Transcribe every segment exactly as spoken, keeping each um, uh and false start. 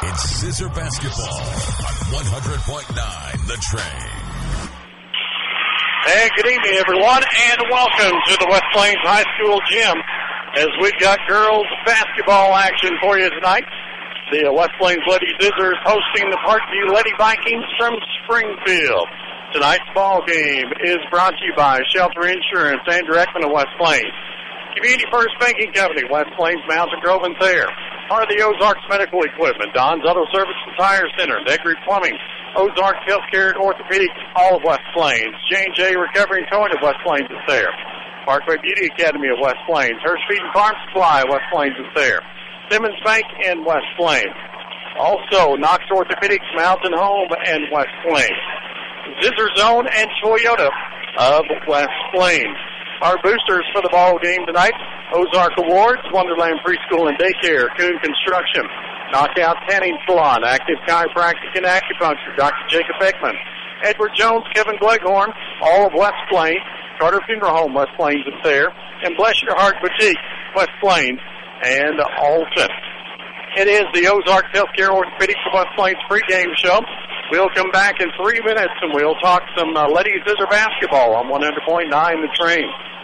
It's Scissor Basketball on one hundred point nine The Train. Hey, good evening, everyone, and welcome to the West Plains High School gym as we've got girls basketball action for you tonight. The West Plains Lady Scissors hosting the Parkview Lady Vikings from Springfield. Tonight's ball game is brought to you by Shelter Insurance, Andrew Ekman of West Plains, Community First Banking Company, West Plains, Mountain Grove, and Thayer. Part of the Ozarks Medical Equipment, Don's Auto Service and Tire Center, Negri Plumbing, Ozarks Healthcare and Orthopedics, all of West Plains, J and J Recovery and Towing of West Plains is there. Parkway Beauty Academy of West Plains, Hirsch Feed and Farm Supply of West Plains is there. Simmons Bank in West Plains. Also, Knox Orthopedics, Mountain Home, and West Plains. Scissor Zone and Toyota of West Plains. Our boosters for the ball game tonight: Ozark Awards, Wonderland Preschool and Daycare, Coon Construction, Knockout Tanning Salon, Active Chiropractic and Acupuncture, Doctor Jacob Beckman, Edward Jones, Kevin Gleghorn, all of West Plains, Carter Funeral Home, West Plains is there, and Bless Your Heart Boutique, West Plains, and Alton. It is the Ozarks Healthcare Orthopedics of West Plains pregame show. We'll come back in three minutes and we'll talk some uh, ladies scissor basketball on one hundred point nine The Train.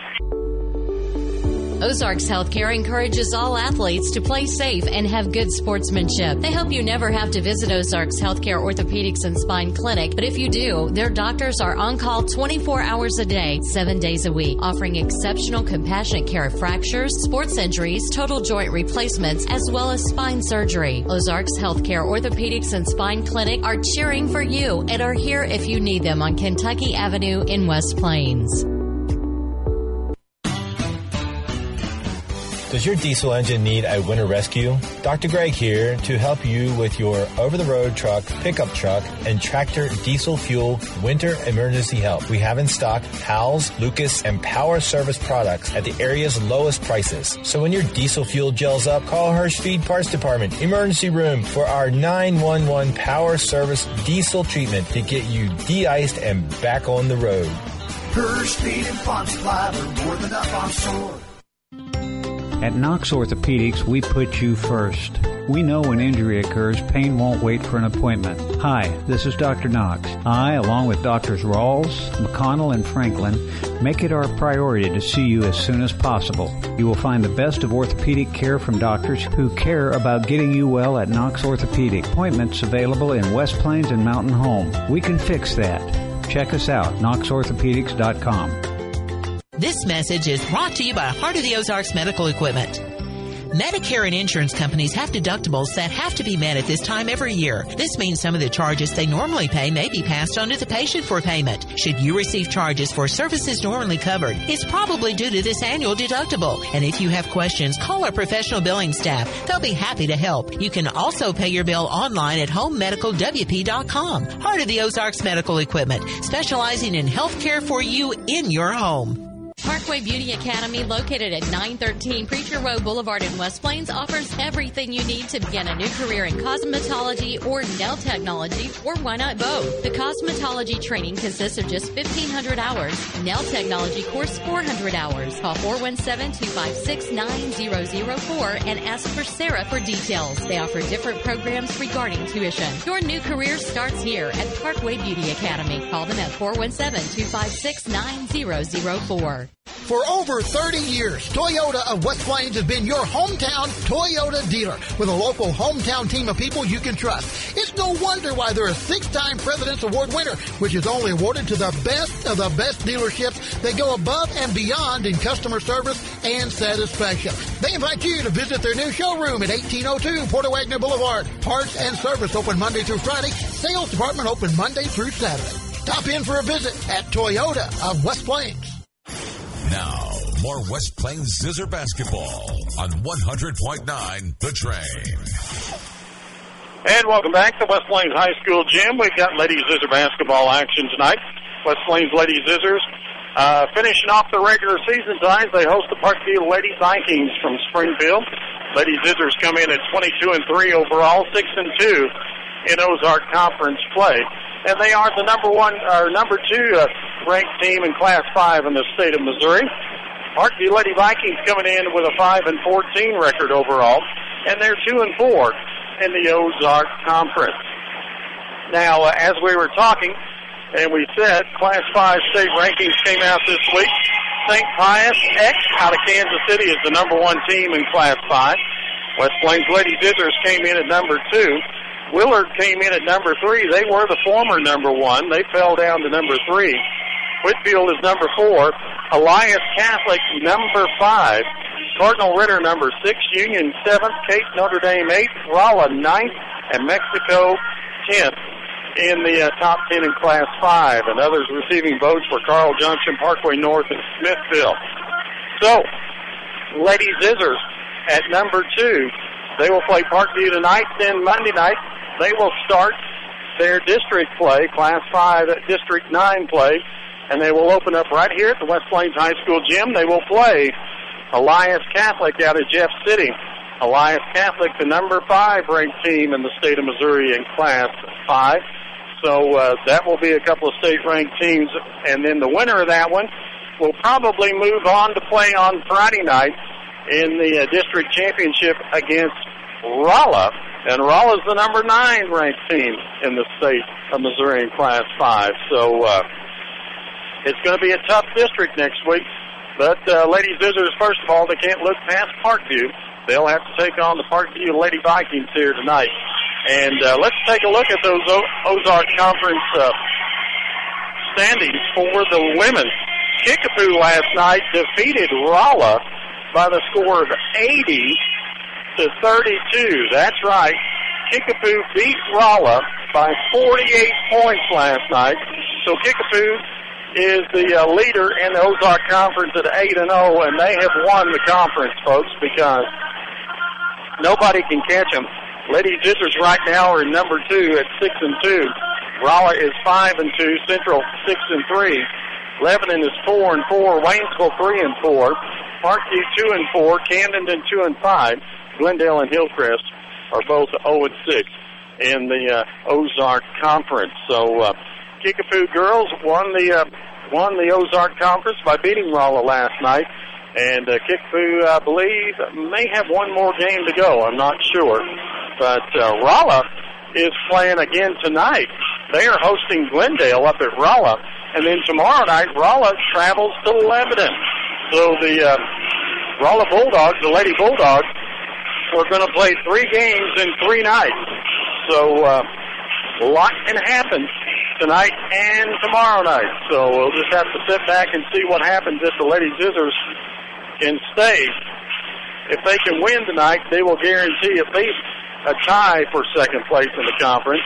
Ozarks Healthcare encourages all athletes to play safe and have good sportsmanship. They hope you never have to visit Ozarks Healthcare Orthopedics and Spine Clinic, but if you do, their doctors are on call twenty-four hours a day, seven days a week, offering exceptional compassionate care of fractures, sports injuries, total joint replacements, as well as spine surgery. Ozarks Healthcare Orthopedics and Spine Clinic are cheering for you and are here if you need them on Kentucky Avenue in West Plains. Does your diesel engine need a winter rescue? Doctor Greg here to help you with your over-the-road truck, pickup truck, and tractor diesel fuel winter emergency help. We have in stock Howells, Lucas, and Power Service products at the area's lowest prices. So when your diesel fuel gels up, call Hirsch Feed Parts Department Emergency Room for our nine one one Power Service diesel treatment to get you de-iced and back on the road. Hirsch Feed and Farm Supply, we're more than up on shore. At Knox Orthopedics, we put you first. We know when injury occurs, pain won't wait for an appointment. Hi, this is Doctor Knox. I, along with Doctors Rawls, McConnell, and Franklin, make it our priority to see you as soon as possible. You will find the best of orthopedic care from doctors who care about getting you well at Knox Orthopedic. Appointments available in West Plains and Mountain Home. We can fix that. Check us out, knox orthopedics dot com. This message is brought to you by Heart of the Ozarks Medical Equipment. Medicare and insurance companies have deductibles that have to be met at this time every year. This means some of the charges they normally pay may be passed on to the patient for payment. Should you receive charges for services normally covered, it's probably due to this annual deductible. And if you have questions, call our professional billing staff. They'll be happy to help. You can also pay your bill online at home medical w p dot com. Heart of the Ozarks Medical Equipment, specializing in health care for you in your home. Parkway Beauty Academy, located at nine thirteen Preacher Road Boulevard in West Plains, offers everything you need to begin a new career in cosmetology or nail technology, or why not both? The cosmetology training consists of just fifteen hundred hours. Nail technology course, four hundred hours. Call four one seven, two five six, nine zero zero four and ask for Sarah for details. They offer different programs regarding tuition. Your new career starts here at Parkway Beauty Academy. Call them at four one seven, two five six, nine zero zero four. For over thirty years, Toyota of West Plains has been your hometown Toyota dealer with a local hometown team of people you can trust. It's no wonder why they're a six-time President's Award winner, which is only awarded to the best of the best dealerships that go above and beyond in customer service and satisfaction. They invite you to visit their new showroom at eighteen oh two Porter Wagner Boulevard. Parts and service open Monday through Friday. Sales department open Monday through Saturday. Stop in for a visit at Toyota of West Plains. Now, more West Plains Scissor Basketball on one hundred point nine The Train. And welcome back to West Plains High School gym. We've got Lady Scissor Basketball action tonight. West Plains Lady Scissors uh, finishing off the regular season tonight. They host the Parkview Lady Vikings from Springfield. Lady Scissors come in at twenty-two and three overall, six and two in Ozark Conference play. And they are the number one, or number two uh, ranked team in Class five in the state of Missouri. Parkview Lady Vikings coming in with a five and fourteen record overall, and they're two and four in the Ozark Conference. Now, uh, as we were talking, and we said, Class five state rankings came out this week. Saint Pius X out of Kansas City is the number one team in Class five. West Plains Lady Scissors came in at number two. Willard came in at number three. They were the former number one. They fell down to number three. Whitfield is number four. Elias Catholic, number five. Cardinal Ritter, number six. Union, seventh. Cape Notre Dame, eighth. Rolla, ninth. And Mexico, tenth in the uh, top ten in Class five. And others receiving votes were Carl Junction, Parkway North, and Smithville. So, Lady Scissors at number two. They will play Parkview tonight. Then Monday night, they will start their district play, Class five District nine play, and they will open up right here at the West Plains High School gym. They will play Elias Catholic out of Jeff City. Elias Catholic, the number five ranked team in the state of Missouri in Class five. So uh, that will be a couple of state-ranked teams. And then the winner of that one will probably move on to play on Friday night in the uh, district championship against Rolla. And Rolla's the number nine ranked team in the state of Missouri in Class five. So uh, it's going to be a tough district next week. But uh, Lady Scissors, first of all, they can't look past Parkview. They'll have to take on the Parkview Lady Vikings here tonight. And uh, let's take a look at those o- Ozark Conference uh, standings for the women. Kickapoo last night defeated Rolla by the score of eighty to thirty-two. That's right. Kickapoo beat Rolla by forty-eight points last night. So Kickapoo is the uh, leader in the Ozark Conference at eight and oh, and they have won the conference, folks, because nobody can catch them. Lady Scissors right now are number two at six and two. Rolla is five and two. Central six and three. Lebanon is four and four. Waynesville three and four. Parkview two and four. Camden two and five. Glendale and Hillcrest are both zero and six in the uh, Ozark Conference. So uh, Kickapoo girls won the uh, won the Ozark Conference by beating Rolla last night. And uh, Kickapoo, I believe, may have one more game to go. I'm not sure. But uh, Rolla is playing again tonight. They are hosting Glendale up at Rolla. And then tomorrow night, Rolla travels to Lebanon. So the uh, Rolla Bulldogs, the Lady Bulldogs, are going to play three games in three nights. So uh, a lot can happen tonight and tomorrow night. So we'll just have to sit back and see what happens if the Lady Scissors can stay. If they can win tonight, they will guarantee at least a tie for second place in the conference.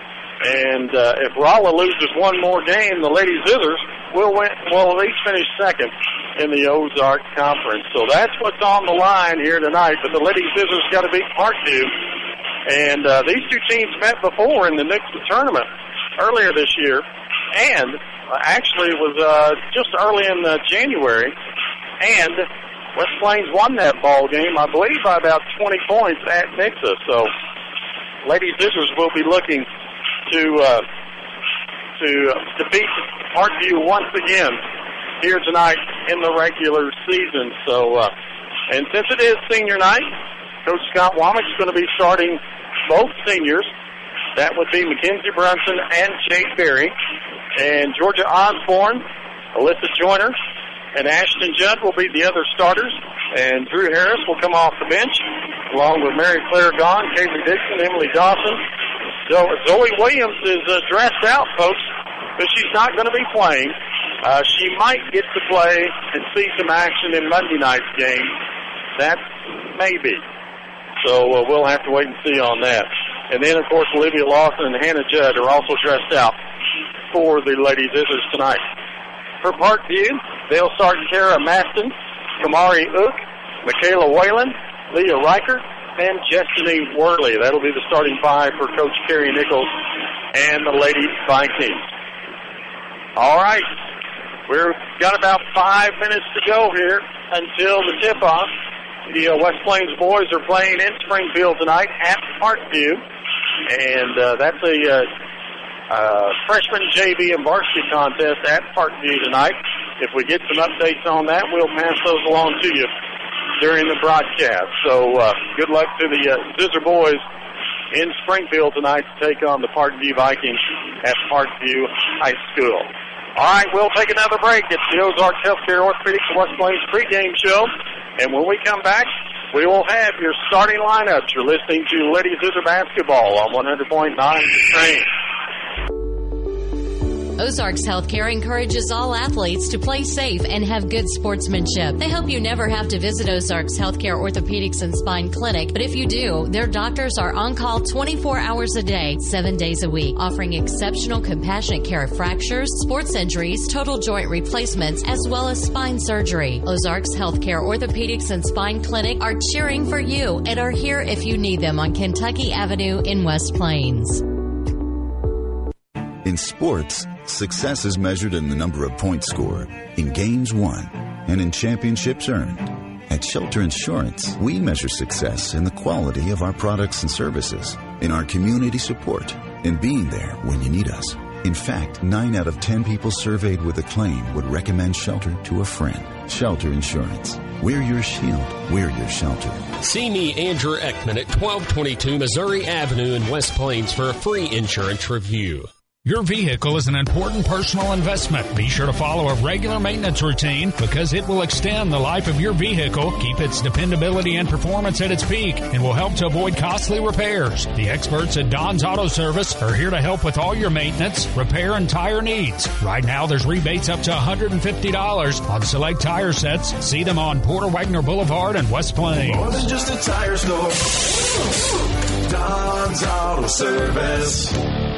And uh, if Rolla loses one more game, the Lady Scissors will win, will at least finish second in the Ozark Conference. So that's what's on the line here tonight. But the Lady Scissors got to beat Parkview. And uh, these two teams met before in the Nixon tournament earlier this year. And uh, actually it was uh, just early in uh, January. And West Plains won that ball game, I believe, by about twenty points at Nixa. So Lady Scissors will be looking to uh, to uh, defeat Parkview once again here tonight in the regular season. So, uh, and since it is senior night, Coach Scott Womack is going to be starting both seniors. That would be Mackenzie Brunson and Jade Berry. And Georgia Osborne, Alyssa Joyner, and Ashton Judd will be the other starters. And Drew Harris will come off the bench, along with Mary Claire Gahn, Kaylee Dixon, Emily Dawson. So Zoe Williams is uh, dressed out, folks, but she's not going to be playing. Uh, she might get to play and see some action in Monday night's game. That may be. So uh, we'll have to wait and see on that. And then, of course, Olivia Lawson and Hannah Judd are also dressed out for the Lady Scissors tonight. For Parkview, they'll start Tara Maston, Kamari Ook, Michaela Whalen, Leah Reichert, and Destiny Worley. That'll be the starting five for Coach Kerry Nichols and the Lady Vikings. All right. We've got about five minutes to go here until the tip-off. The uh, West Plains boys are playing in Springfield tonight at Parkview. And uh, that's a uh, uh, freshman J V and varsity contest at Parkview tonight. If we get some updates on that, we'll pass those along to you during the broadcast. So uh, good luck to the uh, Scissor boys in Springfield tonight to take on the Parkview Vikings at Parkview High School. All right, we'll take another break. It's the Ozarks Healthcare Orthopedics and West Plains pregame show. And when we come back, we will have your starting lineups. You're listening to Lady Zizzer Basketball on one hundred point nine The Train. Ozarks Healthcare encourages all athletes to play safe and have good sportsmanship. They hope you never have to visit Ozarks Healthcare Orthopedics and Spine Clinic, but if you do, their doctors are on call twenty-four hours a day, seven days a week, offering exceptional compassionate care of fractures, sports injuries, total joint replacements, as well as spine surgery. Ozarks Healthcare Orthopedics and Spine Clinic are cheering for you and are here if you need them on Kentucky Avenue in West Plains. In sports, success is measured in the number of points scored, in games won, and in championships earned. At Shelter Insurance, we measure success in the quality of our products and services, in our community support, in being there when you need us. In fact, nine out of ten people surveyed with a claim would recommend Shelter to a friend. Shelter Insurance. We're your shield. We're your shelter. See me, Andrew Ekman, at twelve twenty-two Missouri Avenue in West Plains for a free insurance review. Your vehicle is an important personal investment. Be sure to follow a regular maintenance routine because it will extend the life of your vehicle, keep its dependability and performance at its peak, and will help to avoid costly repairs. The experts at Don's Auto Service are here to help with all your maintenance, repair, and tire needs. Right now, there's rebates up to one hundred fifty dollars on select tire sets. See them on Porter Wagner Boulevard and West Plains. More than just a tire store. Don's Auto Service.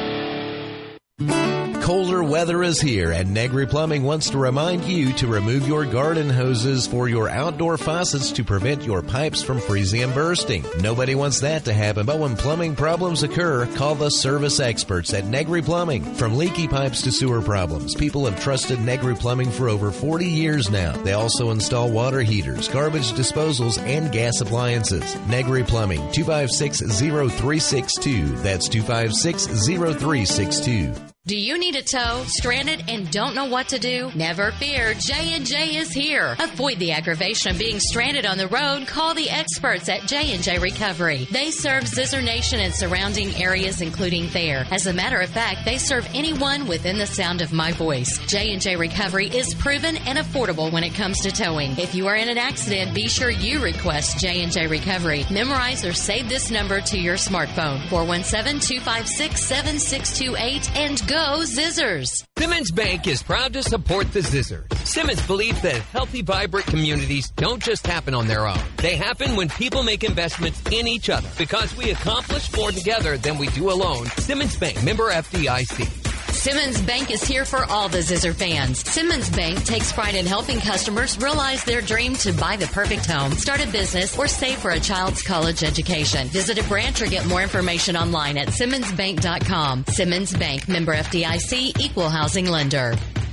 Colder weather is here, and Negri Plumbing wants to remind you to remove your garden hoses for your outdoor faucets to prevent your pipes from freezing and bursting. Nobody wants that to happen, but when plumbing problems occur, call the service experts at Negri Plumbing. From leaky pipes to sewer problems, people have trusted Negri Plumbing for over forty years now. They also install water heaters, garbage disposals, and gas appliances. Negri Plumbing, two five six, zero three six two. That's two five six, zero three six two. Do you need a tow, stranded, and don't know what to do? Never fear, J and J is here. Avoid the aggravation of being stranded on the road. Call the experts at J and J Recovery. They serve Zizzer Nation and surrounding areas, including Thayer. As a matter of fact, they serve anyone within the sound of my voice. J and J Recovery is proven and affordable when it comes to towing. If you are in an accident, be sure you request J and J Recovery. Memorize or save this number to your smartphone, four one seven, two five six, seven six two eight, and go. Go Zizzers! Simmons Bank is proud to support the Zizzers. Simmons believes that healthy, vibrant communities don't just happen on their own. They happen when people make investments in each other. Because we accomplish more together than we do alone. Simmons Bank, member F D I C. Simmons Bank is here for all the Zizzer fans. Simmons Bank takes pride in helping customers realize their dream to buy the perfect home, start a business, or save for a child's college education. Visit a branch or get more information online at simmons bank dot com. Simmons Bank, member F D I C, equal housing lender.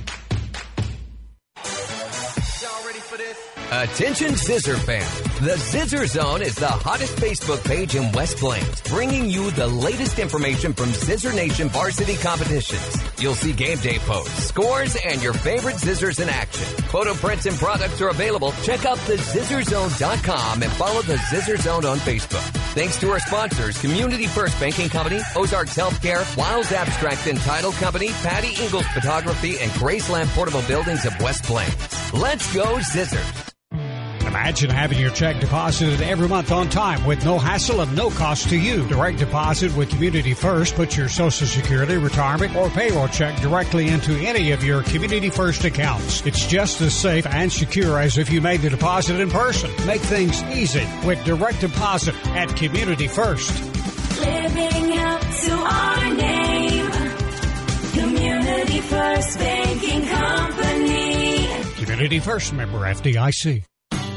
Attention Zizzer fans. The Zizzer Zone is the hottest Facebook page in West Plains, bringing you the latest information from Zizzer Nation varsity competitions. You'll see game day posts, scores, and your favorite Zizzers in action. Photo prints and products are available. Check out the zizzer zone dot com and follow the Zizzer Zone on Facebook. Thanks to our sponsors, Community First Banking Company, Ozarks Healthcare, Wiles Abstract and Title Company, Patty Ingles Photography, and Graceland Portable Buildings of West Plains. Let's go Zizzers! Imagine having your check deposited every month on time with no hassle and no cost to you. Direct deposit with Community First puts your Social Security, retirement, or payroll check directly into any of your Community First accounts. It's just as safe and secure as if you made the deposit in person. Make things easy with direct deposit at Community First. Living up to our name, Community First Banking Company. Community First, member F D I C.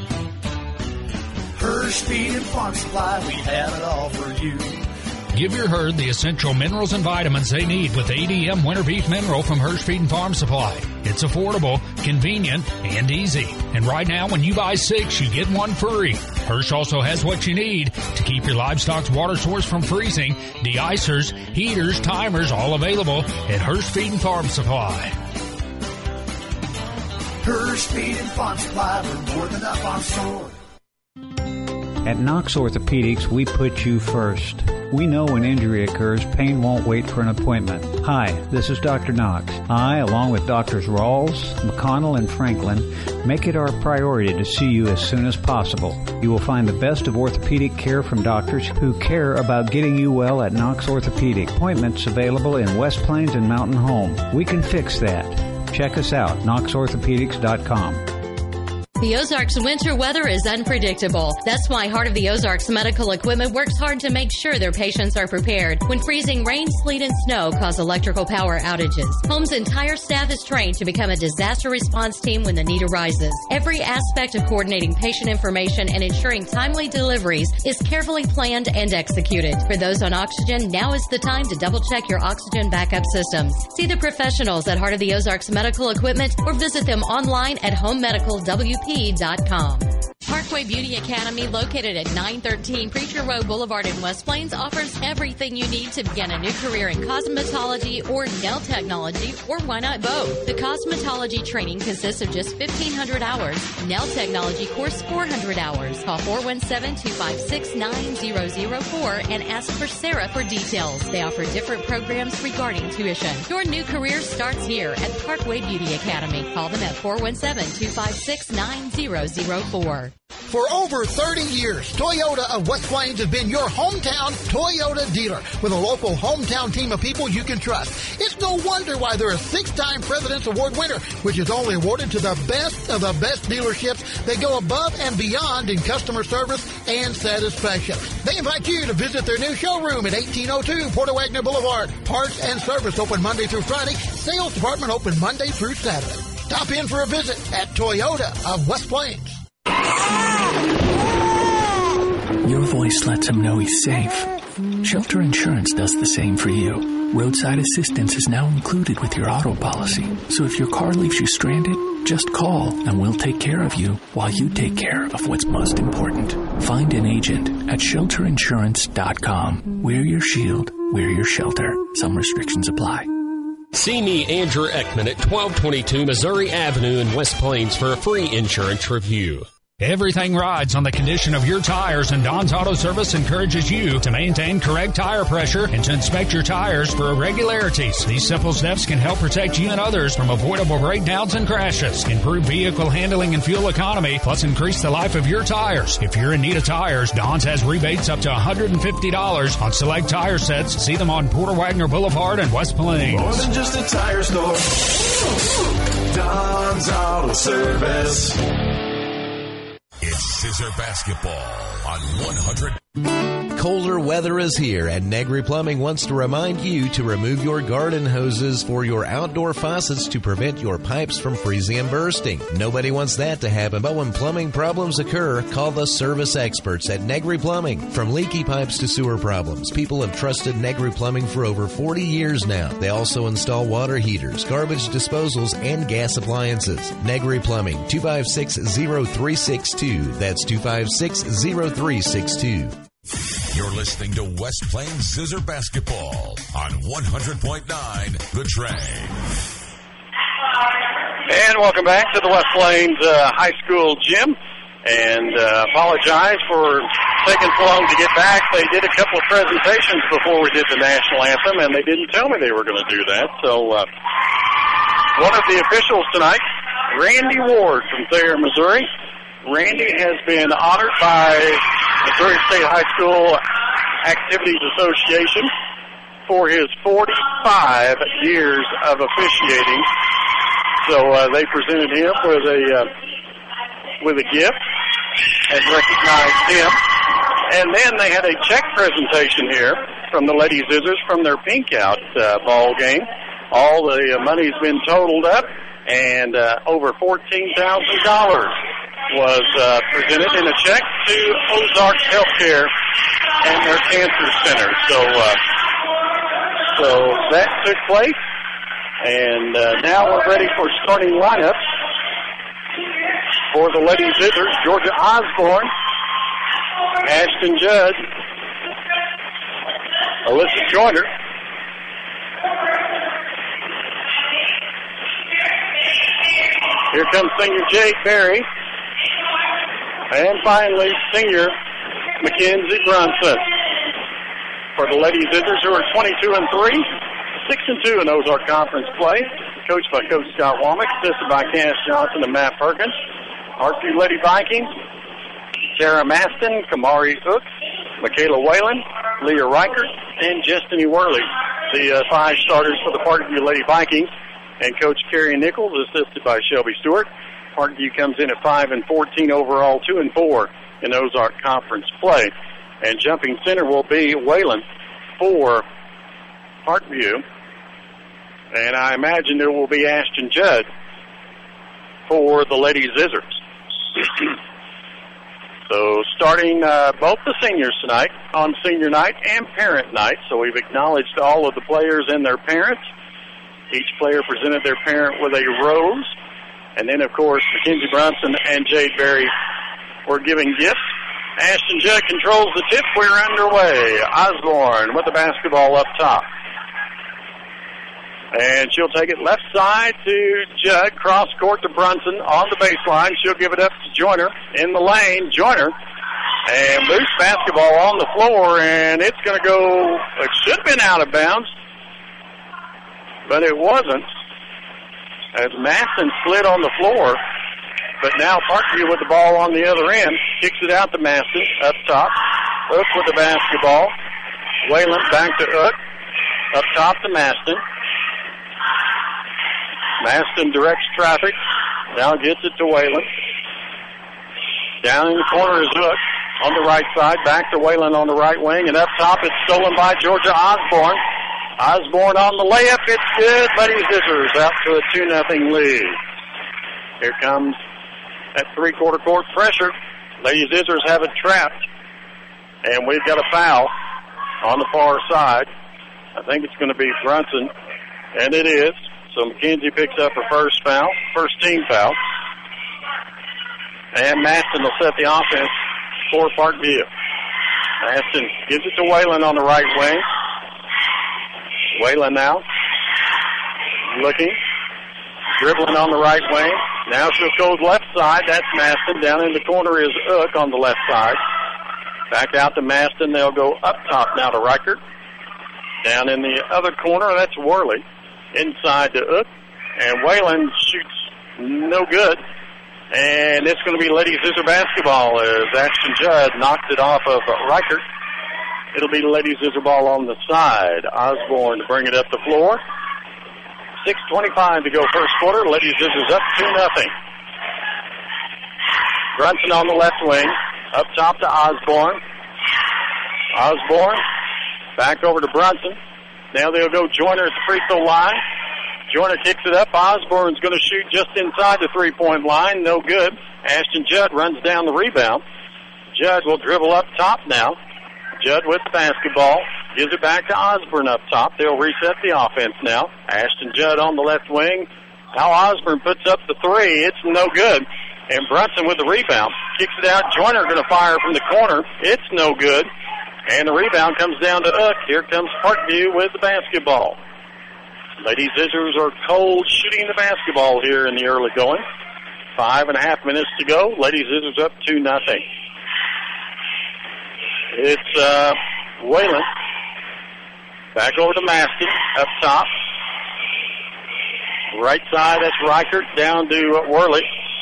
Hirsch Feed and Farm Supply, we have it all for you. Give your herd the essential minerals and vitamins they need with A D M Winter Beef Mineral from Hirsch Feed and Farm Supply. It's affordable, convenient, and easy. And right now, when you buy six, you get one free. Hirsch also has what you need to keep your livestock's water source from freezing. De-icers, heaters, timers, all available at Hirsch Feed and Farm Supply. Hirsch Feed and Farm Supply, we're more than a farm store. At Knox Orthopedics, we put you first. We know when injury occurs, pain won't wait for an appointment. Hi, this is Doctor Knox. I, along with Doctors Rawls, McConnell, and Franklin, make it our priority to see you as soon as possible. You will find the best of orthopedic care from doctors who care about getting you well at Knox Orthopedic. Appointments available in West Plains and Mountain Home. We can fix that. Check us out, knox orthopedics dot com. The Ozarks winter weather is unpredictable. That's why Heart of the Ozarks Medical Equipment works hard to make sure their patients are prepared when freezing rain, sleet, and snow cause electrical power outages. Home's entire staff is trained to become a disaster response team when the need arises. Every aspect of coordinating patient information and ensuring timely deliveries is carefully planned and executed. For those on oxygen, now is the time to double-check your oxygen backup systems. See the professionals at Heart of the Ozarks Medical Equipment or visit them online at home medical w p dot com. Parkway Beauty Academy, located at nine thirteen Preacher Road Boulevard in West Plains, offers everything you need to begin a new career in cosmetology or nail technology, or why not both? The cosmetology training consists of just fifteen hundred hours. Nail technology course, four hundred hours. Call four one seven, two five six, nine zero zero four and ask for Sarah for details. They offer different programs regarding tuition. Your new career starts here at Parkway Beauty Academy. Call them at four one seven, two five six, nine zero zero four. For over thirty years, Toyota of West Plains has been your hometown Toyota dealer with a local hometown team of people you can trust. It's no wonder why they're a six-time President's Award winner, which is only awarded to the best of the best dealerships that go above and beyond in customer service and satisfaction. They invite you to visit their new showroom at eighteen oh two Porter Wagner Boulevard. Parts and service open Monday through Friday. Sales department open Monday through Saturday. Stop in for a visit at Toyota of West Plains. Your voice lets him know he's safe. Shelter Insurance does the same for you. Roadside assistance is now included with your auto policy. So if your car leaves you stranded, just call and we'll take care of you while you take care of what's most important. Find an agent at shelter insurance dot com. Wear your shield, wear your shelter. Some restrictions apply. See me, Andrew Ekman, at twelve twenty-two Missouri Avenue in West Plains for a free insurance review. Everything rides on the condition of your tires, and Don's Auto Service encourages you to maintain correct tire pressure and to inspect your tires for irregularities. These simple steps can help protect you and others from avoidable breakdowns and crashes, improve vehicle handling and fuel economy, plus increase the life of your tires. If you're in need of tires, Don's has rebates up to one hundred fifty dollars on select tire sets. See them on Porter Wagner Boulevard in West Plains. More than just a tire store. Don's Auto Service. It's Scissor Basketball on one hundred. Colder weather is here, and Negri Plumbing wants to remind you to remove your garden hoses for your outdoor faucets to prevent your pipes from freezing and bursting. Nobody wants that to happen, but when plumbing problems occur, call the service experts at Negri Plumbing. From leaky pipes to sewer problems, people have trusted Negri Plumbing for over forty years now. They also install water heaters, garbage disposals, and gas appliances. Negri Plumbing, two five six, zero three six two. That's two five six, zero three six two. You're listening to West Plains Scissor Basketball on one hundred point nine The Train. And welcome back to the West Plains uh, High School gym. And uh, apologize for taking so long to get back. They did a couple of presentations before we did the national anthem, and they didn't tell me they were going to do that. So uh, one of the officials tonight, Randy Ward from Thayer, Missouri. Randy has been honored by Missouri State High School Activities Association for his forty-five years of officiating. So uh, they presented him with a uh, with a gift and recognized him. And then they had a check presentation here from the Lady Scissors from their Pink Out uh, ball game. All the uh, money's been totaled up, and uh, over fourteen thousand dollars was uh, presented in a check to Ozarks Healthcare and their cancer center. So, uh, so that took place, and uh, now we're ready for starting lineup for the Lady Scissors. Georgia Osborne, Ashton Judd, Alyssa Joyner, here comes senior Jake Berry. And finally, senior Mackenzie Brunson. for the Lady Scissors, who are twenty-two and three, six and two in Ozark Conference play. Coached by Coach Scott Womack, assisted by Cass Johnson and Matt Perkins. Parkview Lady Vikings, Sarah Maston, Kamari Hook, Michaela Whalen, Leah Reichert, and Justiny Worley. The uh, five starters for the Parkview Lady Vikings. And Coach Kerry Nichols, assisted by Shelby Stewart. Parkview comes in at five and fourteen overall, two and four in Ozark Conference play. And jumping center will be Whalen for Parkview. And I imagine there will be Ashton Judd for the Lady Scissors. So starting uh, both the seniors tonight on senior night and parent night. So we've acknowledged all of the players and their parents. Each player presented their parent with a rose. And then, of course, Mackenzie Brunson and Jade Berry were giving gifts. Ashton Judd controls the tip. We're underway. Osborne with the basketball up top. And she'll take it left side to Judd, cross court to Brunson on the baseline. She'll give it up to Joyner in the lane. Joyner, and loose basketball on the floor, and it's going to go, it should have been out of bounds, but it wasn't, as Maston slid on the floor. But now Parkview with the ball on the other end, kicks it out to Maston up top. Hook with the basketball. Whalen back to Hook, up top to Maston. Maston directs traffic. Now gets it to Whalen. Down in the corner is Hook on the right side. Back to Whalen on the right wing. And up top it's stolen by Georgia Osborne. Osborne on the layup. It's good. Lady Scissors out to a two nothing lead. Here comes that three-quarter court pressure. Lady Scissors have it trapped. And we've got a foul on the far side. I think it's going to be Brunson. And it is. So McKenzie picks up her first foul, first team foul. And Maston will set the offense for Parkview. Maston gives it to Whalen on the right wing. Whalen now looking, dribbling on the right wing. Now she'll go left side. That's Maston. Down in the corner is Hook on the left side. Back out to Maston. They'll go up top now to Reichert. Down in the other corner, that's Worley. Inside to Hook. And Whalen shoots no good. And it's going to be Lady Scissor basketball as Ashton Judd knocks it off of Reichert. It'll be Lady Scissor ball on the side. Osborne to bring it up the floor. six twenty-five to go first quarter. Lady Scissors up two nothing. Brunson on the left wing. Up top to Osborne. Osborne back over to Brunson. Now they'll go Joyner at the free throw line. Joyner kicks it up. Osborne's going to shoot just inside the three-point line. No good. Ashton Judd runs down the rebound. Judd will dribble up top now. Judd with the basketball. Gives it back to Osborne up top. They'll reset the offense now. Ashton Judd on the left wing. Now Osborne puts up the three. It's no good. And Brunson with the rebound. Kicks it out. Joyner going to fire from the corner. It's no good. And the rebound comes down to Hook. Here comes Parkview with the basketball. Lady Scissors are cold shooting the basketball here in the early going. Five and a half minutes to go. Lady Scissors up two nothing. It's uh, Whalen. Back over to Maston up top. Right side, that's Reichert down to Worley.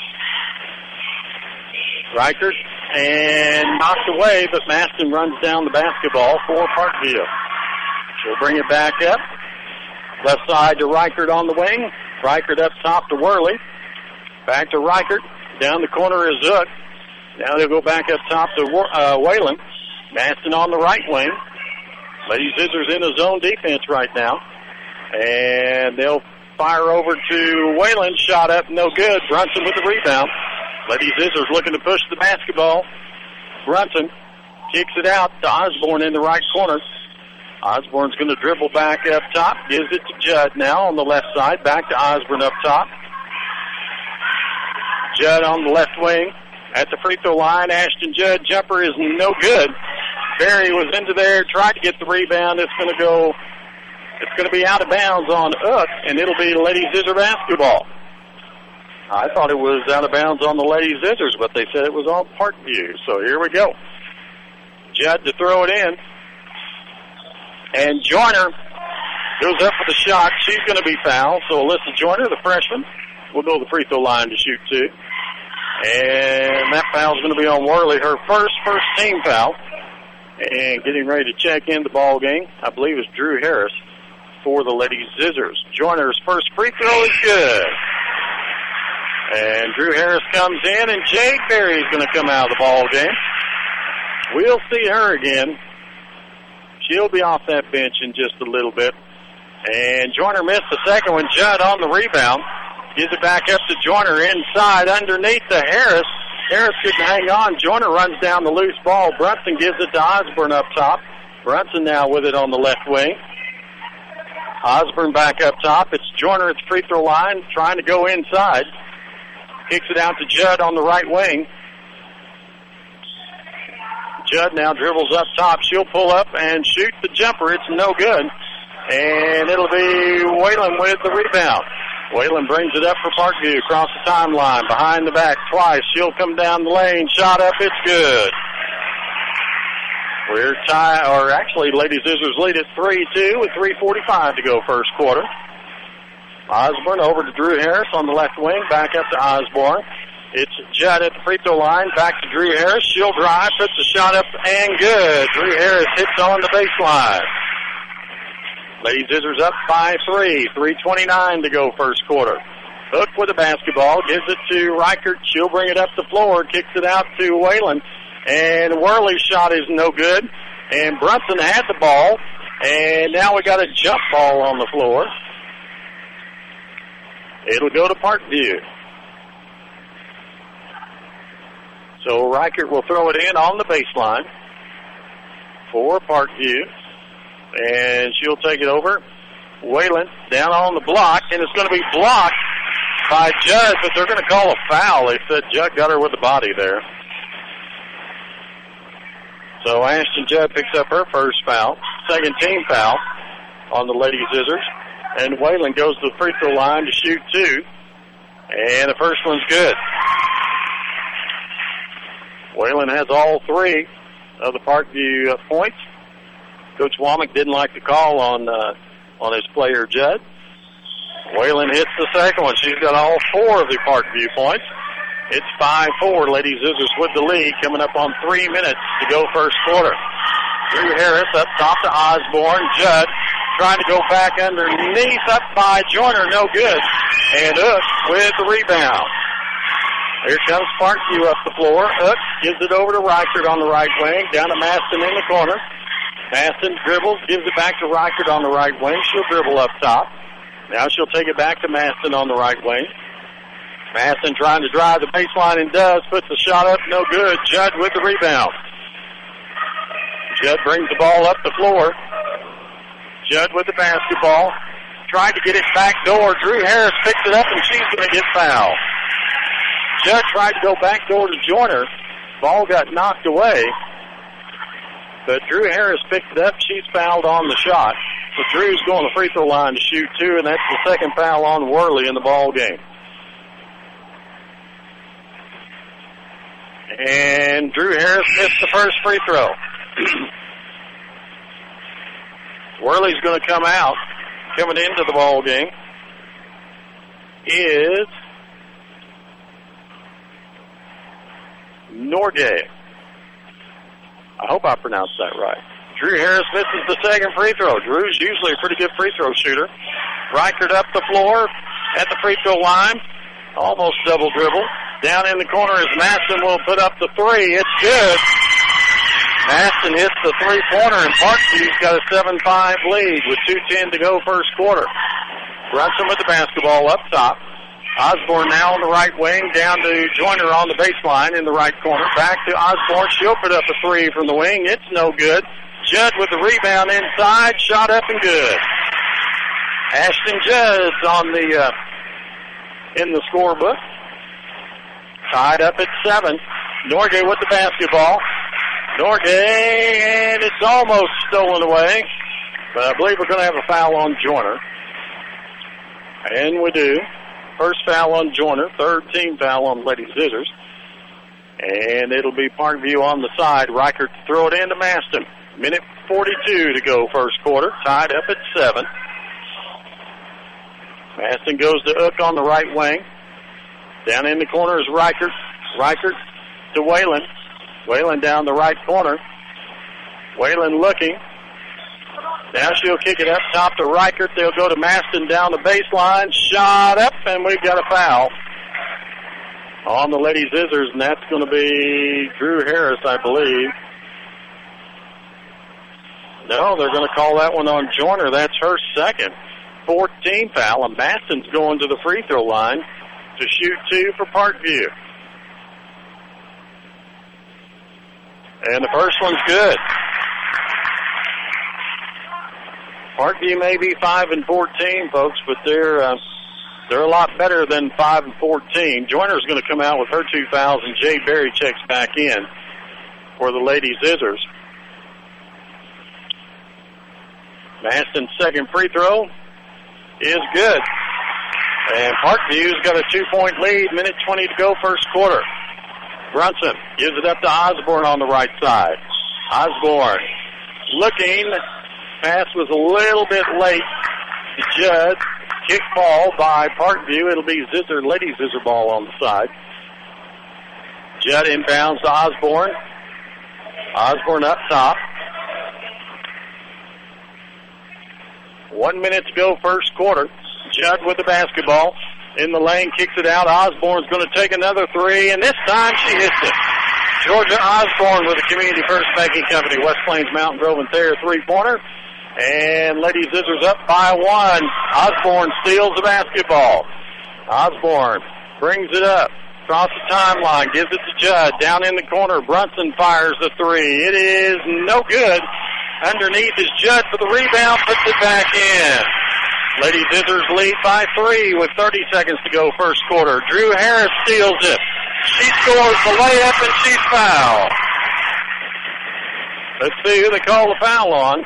Reichert and knocked away, but Maston runs down the basketball for Parkview. She'll bring it back up. Left side to Reichert on the wing. Reichert up top to Worley. Back to Reichert. Down the corner is Hook. Now they'll go back up top to uh, Whalen. Maston on the right wing. Lady Scissors in a zone defense right now. And they'll fire over to Whalen. Shot up, no good. Brunson with the rebound. Lady Scissors looking to push the basketball. Brunson kicks it out to Osborne in the right corner. Osborne's going to dribble back up top. Gives it to Judd now on the left side. Back to Osborne up top. Judd on the left wing. At the free throw line, Ashton Judd jumper is no good. Berry was into there, tried to get the rebound. It's going to go, it's going to be out of bounds on Hook, and it'll be Lady Scissor basketball. I thought it was out of bounds on the Lady Scissors, but they said it was on Parkview. So here we go. Judd to throw it in. And Joyner goes up for the shot. She's going to be fouled. So Alyssa Joyner, the freshman, will go to the free throw line to shoot two. And that foul is going to be on Worley, her first first team foul. And getting ready to check in the ball game, I believe, is Drew Harris for the Lady Scissors. Joyner's first free throw is good. And Drew Harris comes in, and Jade Berry is going to come out of the ball game. We'll see her again. She'll be off that bench in just a little bit. And Joyner missed the second one. Judd on the rebound. Gives it back up to Joyner inside underneath to Harris. Harris couldn't hang on. Joyner runs down the loose ball. Brunson gives it to Osborne up top. Brunson now with it on the left wing. Osborne back up top. It's Joyner at the free throw line trying to go inside. Kicks it out to Judd on the right wing. Judd now dribbles up top. She'll pull up and shoot the jumper. It's no good. And it'll be Whalen with the rebound. Whalen brings it up for Parkview across the timeline, behind the back twice. She'll come down the lane, shot up, it's good. We're tie, or actually, Lady Scissors lead at three two with three forty-five to go first quarter. Osborne over to Drew Harris on the left wing, back up to Osborne. It's Judd at the free throw line, back to Drew Harris. She'll drive, puts the shot up, and good. Drew Harris hits on the baseline. Lady Scissors up by three. three twenty-nine to go first quarter. Hook with the basketball. Gives it to Reichert. She'll bring it up the floor. Kicks it out to Whalen. And Worley's shot is no good. And Brunson had the ball. And now we got a jump ball on the floor. It'll go to Parkview. So Reichert will throw it in on the baseline for Parkview. And she'll take it over. Whalen down on the block, and it's going to be blocked by Judd, but they're going to call a foul. They said Judd got her with the body there. So Ashton Judd picks up her first foul, second team foul on the Lady Scissors. And Whalen goes to the free throw line to shoot two. And the first one's good. Whalen has all three of the Parkview uh, points. Coach Womack didn't like the call on uh, on his player, Judd. Whalen hits the second one. She's got all four of the Parkview points. It's five four. Lady Scissors with the lead, coming up on three minutes to go first quarter. Drew Harris up top to Osborne. Judd trying to go back underneath, up by Joyner, no good. And Hook with the rebound. Here comes Parkview up the floor. Hook gives it over to Reichert on the right wing, down to Maston in the corner. Maston dribbles, gives it back to Reichert on the right wing. She'll dribble up top. Now she'll take it back to Maston on the right wing. Maston trying to drive the baseline and does. Puts the shot up, no good. Judd with the rebound. Judd brings the ball up the floor. Judd with the basketball. Tried to get it back door. Drew Harris picks it up, and she's going to get fouled. Judd tried to go back door to Joyner. Ball got knocked away. But Drew Harris picked it up. She's fouled on the shot. So Drew's going to the free throw line to shoot two, and that's the second foul on Worley in the ball game. And Drew Harris missed the first free throw. Worley's going to come out. Coming into the ball game is Norgay. I hope I pronounced that right. Drew Harris misses the second free throw. Drew's usually a pretty good free throw shooter. Reichert up the floor at the free throw line. Almost double dribble. Down in the corner is Maston will put up the three. It's good. Maston hits the three-pointer, and Parkview's got a seven five lead with two ten to go first quarter. Brunson with the basketball up top. Osborne now on the right wing, down to Joyner on the baseline in the right corner. Back to Osborne. She'll put up a three from the wing. It's no good. Judd with the rebound inside. Shot up and good. Ashton Judd's on the uh, in the scorebook. Tied up at seven. Norgay with the basketball. Norgay, and it's almost stolen away. But I believe we're going to have a foul on Joyner. And we do. First foul on Joyner, third team foul on Lady Scissors. And it'll be Parkview on the side. Reichert to throw it into Maston. Minute forty-two to go first quarter. Tied up at seven. Maston goes to Ook on the right wing. Down in the corner is Reichert. Reichert to Whalen. Whalen down the right corner. Whalen looking. Now she'll kick it up top to Reichert. They'll go to Maston down the baseline. Shot up, and we've got a foul on the Lady Scissors, and that's going to be Drew Harris, I believe. No, they're going to call that one on Joyner. That's her second. fourteen foul, and Maston's going to the free throw line to shoot two for Parkview. And the first one's good. Parkview may be five and fourteen, folks, but they're uh, they're a lot better than five and fourteen. Joyner's going to come out with her two fouls, and Jay Berry checks back in for the Lady Scissors. Maston's second free throw is good. And Parkview's got a two-point lead. Minute twenty to go first quarter. Brunson gives it up to Osborne on the right side. Osborne looking. Pass was a little bit late to Judd. Kick ball by Parkview. It'll be Zizzer, Lady Zizzer ball on the side. Judd inbounds to Osborne. Osborne up top. One minute to go first quarter. Judd with the basketball. In the lane, kicks it out. Osborne's going to take another three, and this time she hits it. Georgia Osborne with the Community First Banking Company. West Plains Mountain Grove and Thayer three-pointer. And Lady Scissors up by one. Osborne steals the basketball. Osborne brings it up. Across the timeline, gives it to Judd. Down in the corner, Brunson fires the three. It is no good. Underneath is Judd for the rebound, puts it back in. Lady Scissors lead by three with thirty seconds to go first quarter. Drew Harris steals it. She scores the layup, and she's fouled. Let's see who they call the foul on.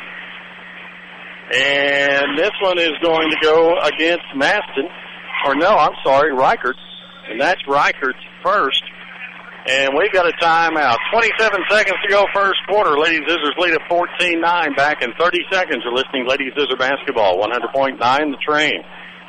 And this one is going to go against Maston. Or no, I'm sorry, Reichert. And that's Reichert's first. And we've got a timeout. twenty-seven seconds to go first quarter. Lady Scissors lead at fourteen nine. Back in thirty seconds. You're listening to Lady Scissor Basketball. one hundred point nine, The Train.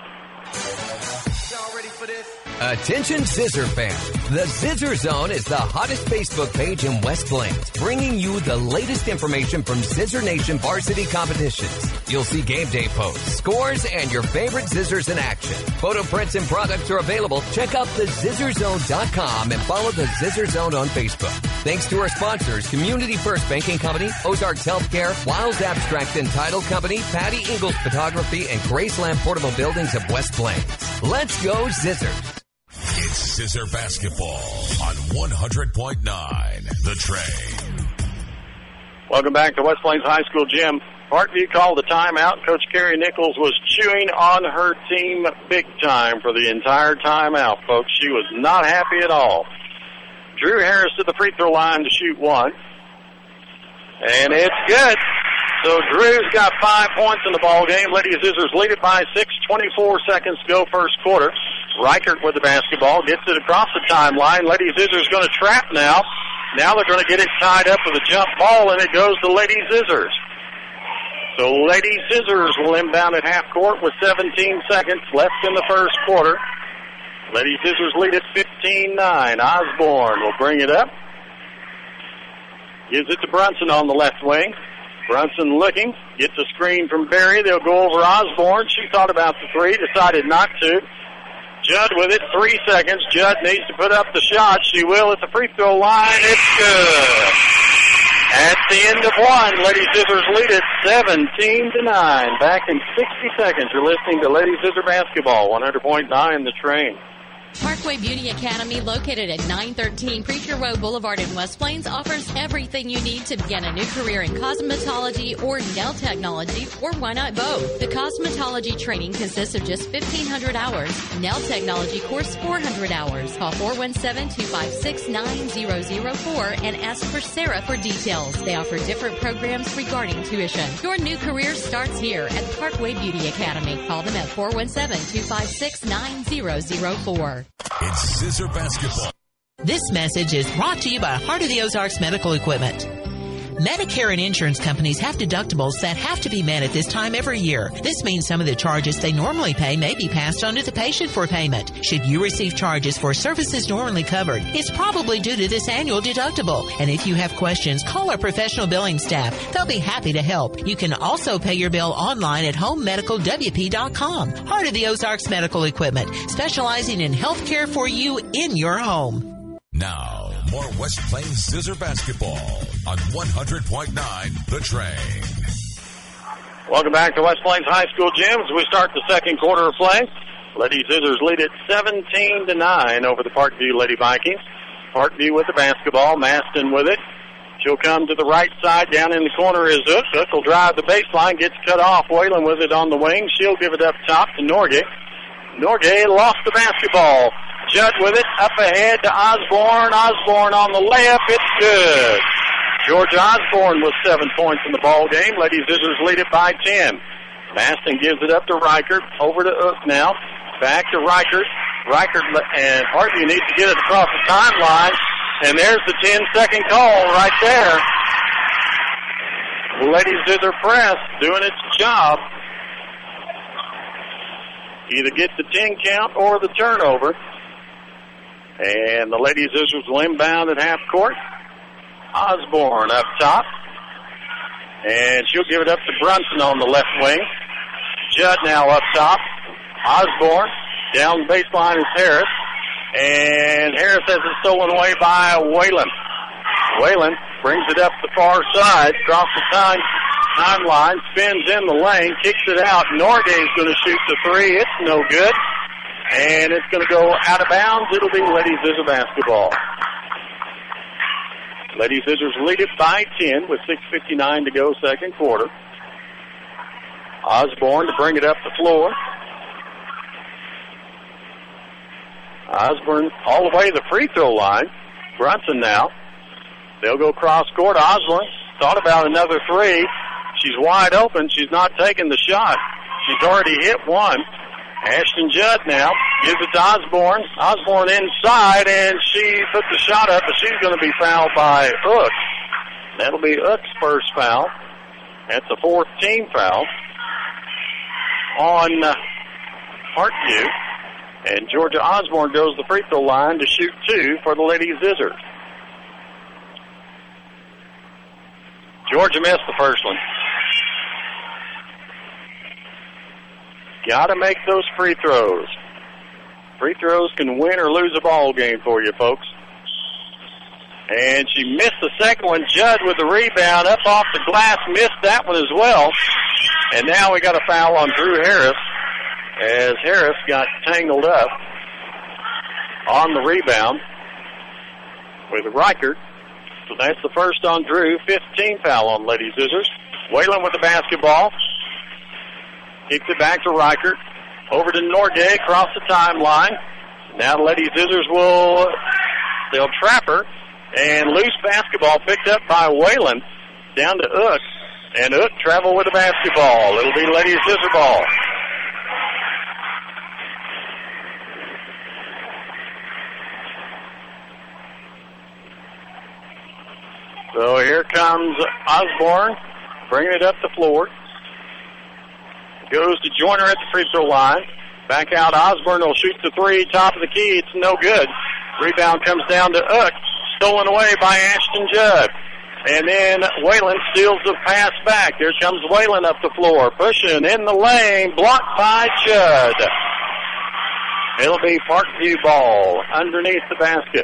Y'all ready for this? Attention Scissor fans. The Scissor Zone is the hottest Facebook page in West Plains, bringing you the latest information from Scissor Nation varsity competitions. You'll see game day posts, scores, and your favorite Scissors in action. Photo prints and products are available. Check out the scissor zone dot com and follow the Scissor Zone on Facebook. Thanks to our sponsors, Community First Banking Company, Ozarks Healthcare, Wild Abstract and Title Company, Patty Ingles Photography, and Graceland Portable Buildings of West Plains. Let's go Scissors. It's Scissor Basketball on one hundred point nine, The Train. Welcome back to West Plains High School Gym. Parkview called the timeout. Coach Carrie Nichols was chewing on her team big time for the entire timeout, folks. She was not happy at all. Drew Harris to the free throw line to shoot one. And it's good. So Drew's got five points in the ball game. Lady Scissors lead it by six. twenty-four seconds to go first quarter. Reichert with the basketball, gets it across the timeline. Lady Scissors going to trap now. Now they're going to get it tied up with a jump ball, and it goes to Lady Scissors. So Lady Scissors will inbound at half court with seventeen seconds left in the first quarter. Lady Scissors lead at fifteen nine. Osborne will bring it up. Gives it to Brunson on the left wing. Brunson looking, gets a screen from Berry. They'll go over Osborne. She thought about the three, decided not to. Judd with it, three seconds. Judd needs to put up the shot. She will at the free throw line. It's good. At the end of one, Lady Scissors lead it seventeen to nine. Back in sixty seconds, you're listening to Lady Scissor Basketball, one hundred point nine, The Train. Parkway Beauty Academy, located at nine thirteen Preacher Road Boulevard in West Plains, offers everything you need to begin a new career in cosmetology or nail technology, or why not both? The cosmetology training consists of just fifteen hundred hours. Nail technology course, four hundred hours. Call four one seven, two five six, nine zero zero four and ask for Sarah for details. They offer different programs regarding tuition. Your new career starts here at Parkway Beauty Academy. Call them at four one seven, two five six, nine zero zero four. It's Scissor Basketball. This message is brought to you by Heart of the Ozarks Medical Equipment. Medicare and insurance companies have deductibles that have to be met at this time every year. This means some of the charges they normally pay may be passed on to the patient for payment. Should you receive charges for services normally covered, it's probably due to this annual deductible. And if you have questions, call our professional billing staff. They'll be happy to help. You can also pay your bill online at home medical w p dot com. Heart of the Ozarks Medical Equipment, specializing in health care for you in your home. Now, more West Plains Scissor basketball on one hundred point nine The Train. Welcome back to West Plains High School Gym as we start the second quarter of play. Lady Scissors lead it seventeen to nine over the Parkview Lady Vikings. Parkview with the basketball, Maston with it. She'll come to the right side. Down in the corner is Ook. Ook will drive the baseline, gets cut off. Whalen with it on the wing. She'll give it up top to Norgay. Norgay lost the basketball. Judd with it, up ahead to Osborne. Osborne on the layup. It's good. Georgia Osborne with seven points in the ball game. Lady Scissors lead it by ten. Maston gives it up to Reichert. Over to Ook now. Back to Reichert. Reichert and Parkview needs to get it across the timeline. And there's the ten-second call right there. Lady Scissor press doing its job. Either get the ten count or the turnover. And the Lady Scissors will inbound at half court. Osborne up top. And she'll give it up to Brunson on the left wing. Judd now up top. Osborne. Down the baseline is Harris. And Harris has it stolen away by Whalen. Whalen brings it up the far side, across the time, timeline, spins in the lane, kicks it out. Norgay's going to shoot the three. It's no good. And it's going to go out of bounds. It'll be Lady Scissor basketball. Lady Scissors lead it by ten with six fifty-nine to go, second quarter. Osborne to bring it up the floor. Osborne all the way to the free throw line. Brunson now. They'll go cross court. Osborne thought about another three. She's wide open. She's not taking the shot. She's already hit one. Ashton Judd now gives it to Osborne. Osborne inside, and she put the shot up, but she's going to be fouled by Ook. That'll be Ook's first foul. That's the fourth team foul on uh, Parkview. And Georgia Osborne goes to the free throw line to shoot two for the Lady Scissors. Georgia missed the first one. Got to make those free throws. Free throws can win or lose a ball game for you, folks. And she missed the second one. Judd with the rebound up off the glass, missed that one as well. And now we got a foul on Drew Harris, as Harris got tangled up on the rebound with Reichert. So that's the first on Drew. fifteen foul on Lady Scissors. Whalen with the basketball. Kicks it back to Reichert. Over to Norgay across the timeline. Now the Lady Scissors will, they'll trap her. And loose basketball picked up by Whalen down to Ook. And Ook travel with the basketball. It'll be Lady Scissor ball. So here comes Osborne, bringing it up the floor. Goes to Joyner at the free throw line. Back out, Osborne will shoot the three, top of the key. It's no good. Rebound comes down to Ook, stolen away by Ashton Judd. And then Whalen steals the pass back. Here comes Whalen up the floor, pushing in the lane, blocked by Judd. It'll be Parkview ball underneath the basket.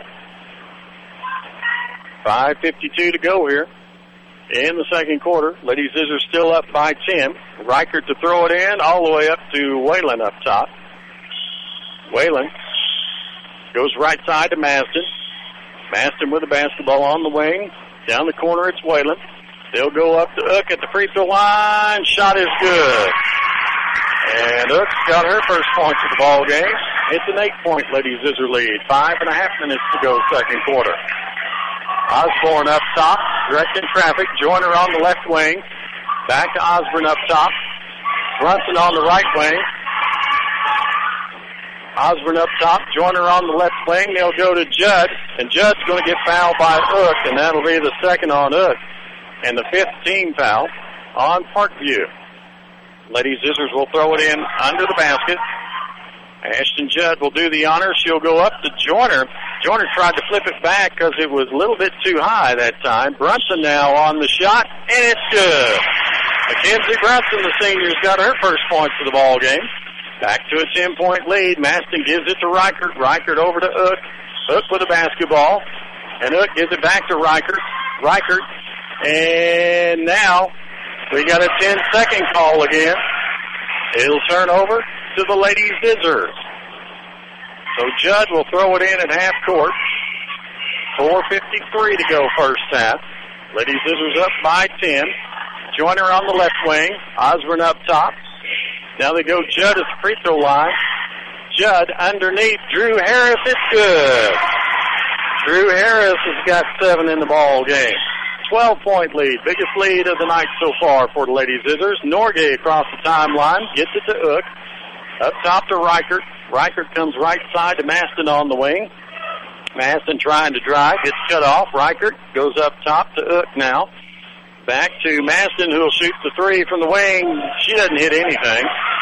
five fifty-two to go here in the second quarter. Lady Scissors still up by ten. Reichert to throw it in all the way up to Whalen up top. Whalen goes right side to Maston. Maston with the basketball on the wing. Down the corner, it's Whalen. They'll go up to Ook at the free throw line. Shot is good. And Ook's got her first points of the ball game. It's an eight-point Lady Scissor lead. Five and a half minutes to go second quarter. Osborne up top, directing traffic. Joyner on the left wing. Back to Osborne up top. Brunson on the right wing. Osborne up top. Joyner on the left wing. They'll go to Judd. And Judd's going to get fouled by Ook, and that'll be the second on Ook. and the fifth team foul on Parkview. Lady Scissors will throw it in under the basket. Ashton Judd will do the honors. She'll go up to Joyner. Joyner tried to flip it back because it was a little bit too high that time. Brunson now on the shot, and it's good. Mackenzie Brunson, the senior's got her first points of the ball game. Back to a ten-point lead. Maston gives it to Reichert. Reichert over to Ook. Ook with the basketball. And Ook gives it back to Reichert. Reichert. And now we got a ten-second call again. It'll turn over to the Lady Scissors. So Judd will throw it in at half court. four fifty-three to go first half. Lady Scissors up by ten. Joyner on the left wing. Osborne up top. Now they go Judd at the free throw line. Judd underneath. Drew Harris. It's good. Drew Harris has got seven in the ball game. twelve-point lead. Biggest lead of the night so far for the Lady Scissors. Norgay across the timeline. Gets it to Ook. Up top to Reichert. Reichert comes right side to Maston on the wing. Maston trying to drive. Gets cut off. Reichert goes up top to Ook now. Back to Maston, who will shoot the three from the wing. She doesn't hit anything.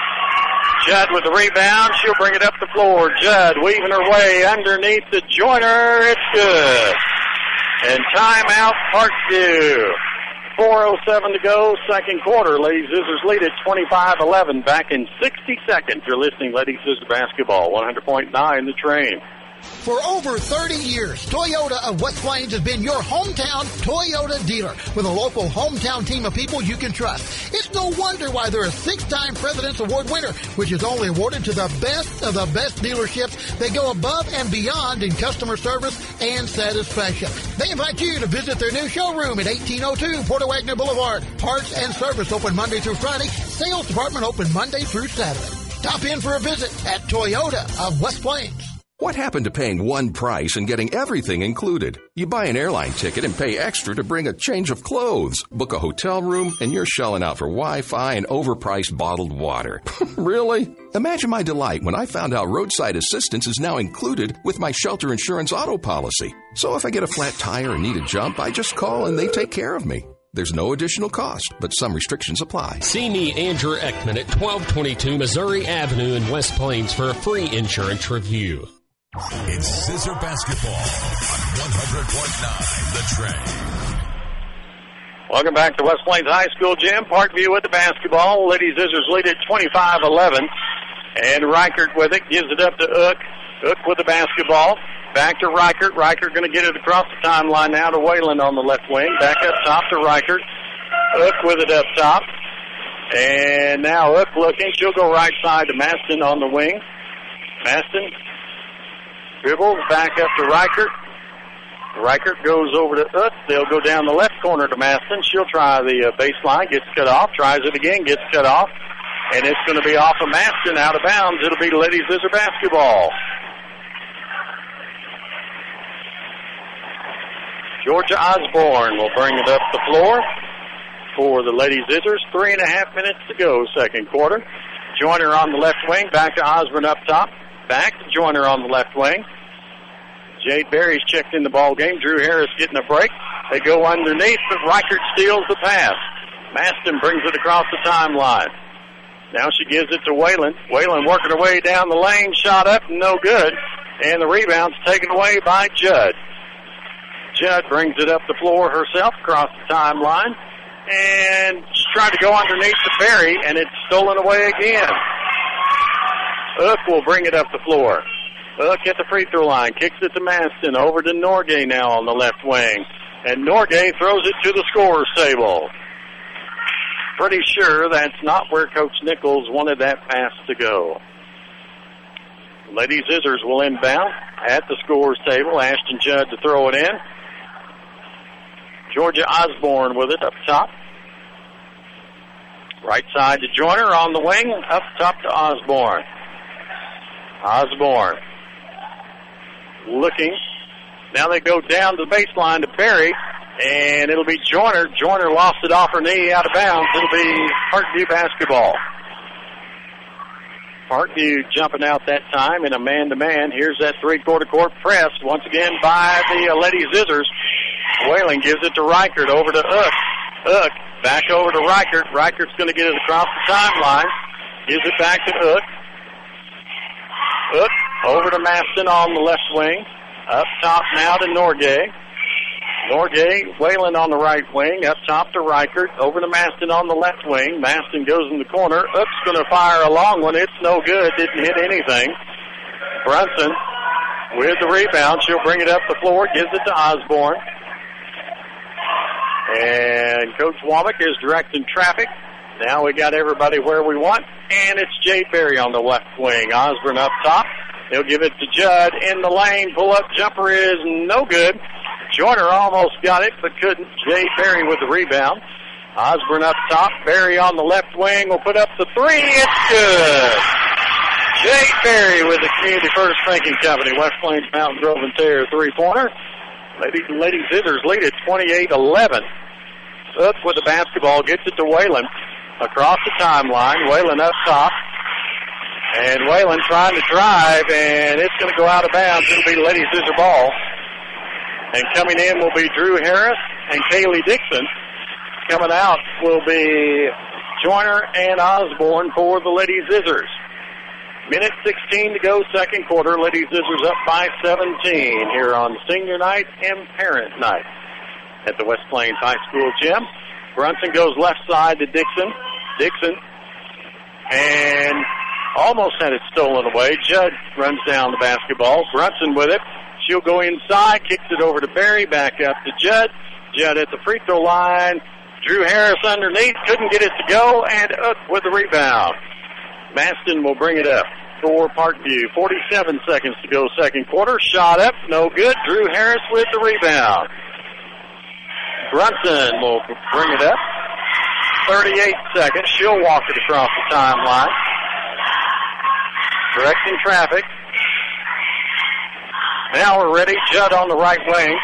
Judd with the rebound. She'll bring it up the floor. Judd weaving her way underneath the Joyner. It's good. And timeout, Parkview. four oh seven to go, second quarter. Lady Scissors lead at twenty-five eleven. Back in sixty seconds. You're listening to Lady Scissors Basketball, one hundred point nine The Train. For over thirty years, Toyota of West Plains has been your hometown Toyota dealer with a local hometown team of people you can trust. It's no wonder why they're a six-time President's Award winner, which is only awarded to the best of the best dealerships that go above and beyond in customer service and satisfaction. They invite you to visit their new showroom at eighteen oh two Porter Wagner Boulevard. Parts and service open Monday through Friday. Sales department open Monday through Saturday. Stop in for a visit at Toyota of West Plains. What happened to paying one price and getting everything included? You buy an airline ticket and pay extra to bring a change of clothes, book a hotel room, and you're shelling out for Wi-Fi and overpriced bottled water. Really? Imagine my delight when I found out roadside assistance is now included with my Shelter Insurance auto policy. So if I get a flat tire or need a jump, I just call and they take care of me. There's no additional cost, but some restrictions apply. See me, Andrew Ekman, at twelve twenty-two Missouri Avenue in West Plains for a free insurance review. It's Scissor Basketball on one hundred point nine The Train. Welcome back to West Plains High School Gym. Parkview with the basketball. Lady Scissors lead at twenty-five eleven. And Reichert with it. Gives it up to Ook. Ook with the basketball. Back to Reichert. Reichert going to get it across the timeline now to Whalen on the left wing. Back up top to Reichert. Ook with it up top. And now Ook looking. She'll go right side to Maston on the wing. Maston dribbles back up to Reichert. Reichert goes over to Ook. They'll go down the left corner to Maston. She'll try the uh, baseline. Gets cut off. Tries it again. Gets cut off. And it's going to be off of Maston, out of bounds. It'll be Lady Scissor basketball. Georgia Osborne will bring it up the floor for the Lady Scissors. Three and a half minutes to go, second quarter. Joyner on the left wing. Back to Osborne up top. Back to Joyner on the left wing. Jade Berry's checked in the ball game. Drew Harris getting a break. They go underneath, but Reichert steals the pass. Maston brings it across the timeline. Now she gives it to Whalen. Whalen working her way down the lane. Shot up, no good. And the rebound's taken away by Judd. Judd brings it up the floor herself across the timeline. And she's trying to go underneath the Berry, and it's stolen away again. Ook will bring it up the floor. Ook at the free throw line. Kicks it to Maston. Over to Norgay now on the left wing. And Norgay throws it to the scorer's table. Pretty sure that's not where Coach Nichols wanted that pass to go. Lady Scissors will inbound at the scorer's table. Ashton Judd to throw it in. Georgia Osborne with it up top. Right side to Joyner on the wing. Up top to Osborne. Osborne looking. Now they go down to the baseline to Berry. And it'll be Joyner. Joyner lost it off her knee, out of bounds. It'll be Parkview basketball. Parkview jumping out that time in a man-to-man. Here's that three-quarter court press once again by the uh, Lady Scissors. Whalen gives it to Reichert over to Ook. Hook back over to Reichert. Reichert's going to get it across the timeline. Gives it back to Hook. Hook over to Maston on the left wing. Up top now to Norgay. Norgay, Whalen on the right wing. Up top to Reichert. Over to Maston on the left wing. Maston goes in the corner. Hook's going to fire a long one. It's no good. Didn't hit anything. Brunson with the rebound. She'll bring it up the floor. Gives it to Osborne. And Coach Womack is directing traffic. Now we got everybody where we want. And it's Jade Berry on the left wing. Osborne up top. He'll give it to Judd in the lane. Pull-up jumper is no good. Joyner almost got it, but couldn't. Jade Berry with the rebound. Osborne up top. Berry on the left wing will put up the three. It's good. Jade Berry with the Community First Banking Company. West Plains Mountain Grove and Thayer three-pointer. Lady, Lady Scissors lead at twenty-eight eleven. Up with the basketball. Gets it to Whalen. Across the timeline. Whalen up top. And Whalen trying to drive, and it's going to go out of bounds. It'll be Lady Scissor ball. And coming in will be Drew Harris and Kaylee Dixon. Coming out will be Joyner and Osborne for the Lady Scissors. Minute sixteen to go, second quarter. Lady Scissors up by seventeen here on senior night and parent night at the West Plains High School gym. Brunson goes left side to Dixon. Dixon and almost had it stolen away. Judd runs down the basketball. Brunson with it. She'll go inside, kicks it over to Berry, back up to Judd. Judd at the free throw line. Drew Harris underneath, couldn't get it to go, and up with the rebound. Maston will bring it up for Parkview. forty-seven seconds to go, second quarter. Shot up, no good. Drew Harris with the rebound. Brunson will bring it up. thirty-eight seconds. She'll walk it across the timeline. Directing traffic. Now we're ready. Judd on the right wing.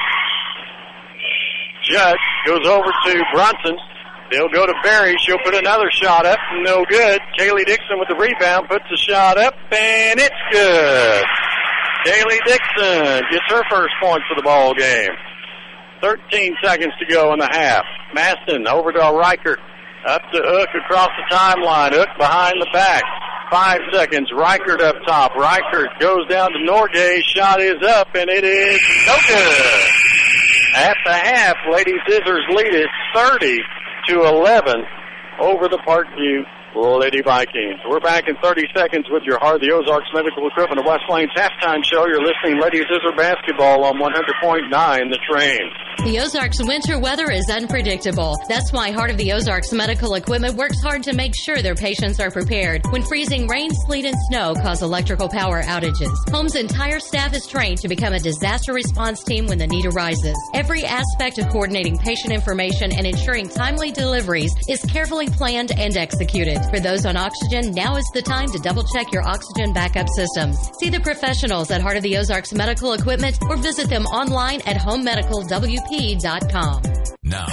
Judd goes over to Brunson. They'll go to Berry. She'll put another shot up. No good. Kaylee Dixon with the rebound. Puts the shot up, and it's good. Kaylee Dixon gets her first point for the ball game. thirteen seconds to go in the half. Maston over to Reichert. Up to Hook across the timeline. Hook behind the back. Five seconds. Reichert up top. Reichert goes down to Norgay. Shot is up, and it is no good. At the half, Lady Scissors lead it thirty to eleven over the Parkview Lady Vikings. We're back in thirty seconds with your Heart of the Ozarks Medical Equipment of West Plains halftime show. You're listening Lady Scissor Basketball on one hundred point nine The Train. The Ozarks winter weather is unpredictable. That's why Heart of the Ozarks Medical Equipment works hard to make sure their patients are prepared when freezing rain, sleet, and snow cause electrical power outages. Home's entire staff is trained to become a disaster response team when the need arises. Every aspect of coordinating patient information and ensuring timely deliveries is carefully planned and executed. For those on oxygen, now is the time to double-check your oxygen backup systems. See the professionals at Heart of the Ozarks Medical Equipment or visit them online at home medical w p dot com. Now,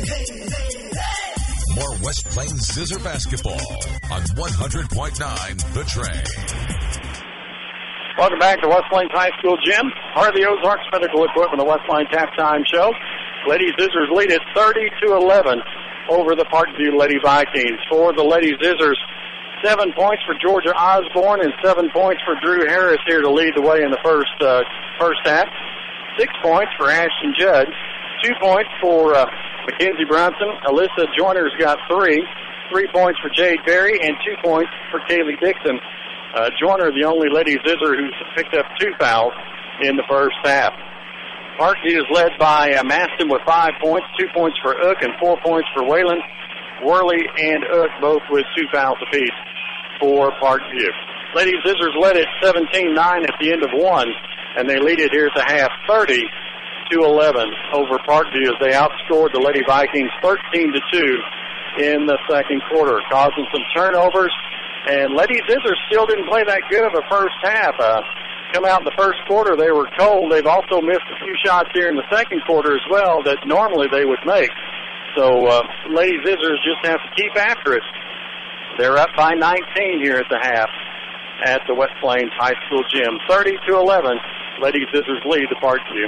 more West Plains Scissor Basketball on one hundred point nine The Train. Welcome back to West Plains High School gym. Heart of the Ozarks Medical Equipment, the West Plains halftime show. Lady Scissors lead it thirty to eleven. Over the Parkview Lady Vikings. For the Lady Scissors, seven points for Georgia Osborne and seven points for Drew Harris here to lead the way in the first uh, first half. Six points for Ashton Judd. Two points for uh, Mackenzie Brunson. Alyssa Joyner's got three. Three points for Jade Berry and two points for Kaylee Dixon. Uh, Joyner, the only Lady Scissor who's picked up two fouls in the first half. Parkview is led by uh, Maston with five points, two points for Ook and four points for Whalen. Worley and Ook both with two fouls apiece for Parkview. Lady Scissors led it seventeen nine at the end of one, and they lead it here at the half thirty to eleven over Parkview as they outscored the Lady Vikings thirteen to two in the second quarter, causing some turnovers. And Lady Scissors still didn't play that good of a first half. Uh, come out in the first quarter, they were cold. They've also missed a few shots here in the second quarter as well that normally they would make. So uh, Lady Scissors just have to keep after it. They're up by nineteen here at the half at the West Plains High School gym. thirty to eleven, Lady Scissors lead the Parkview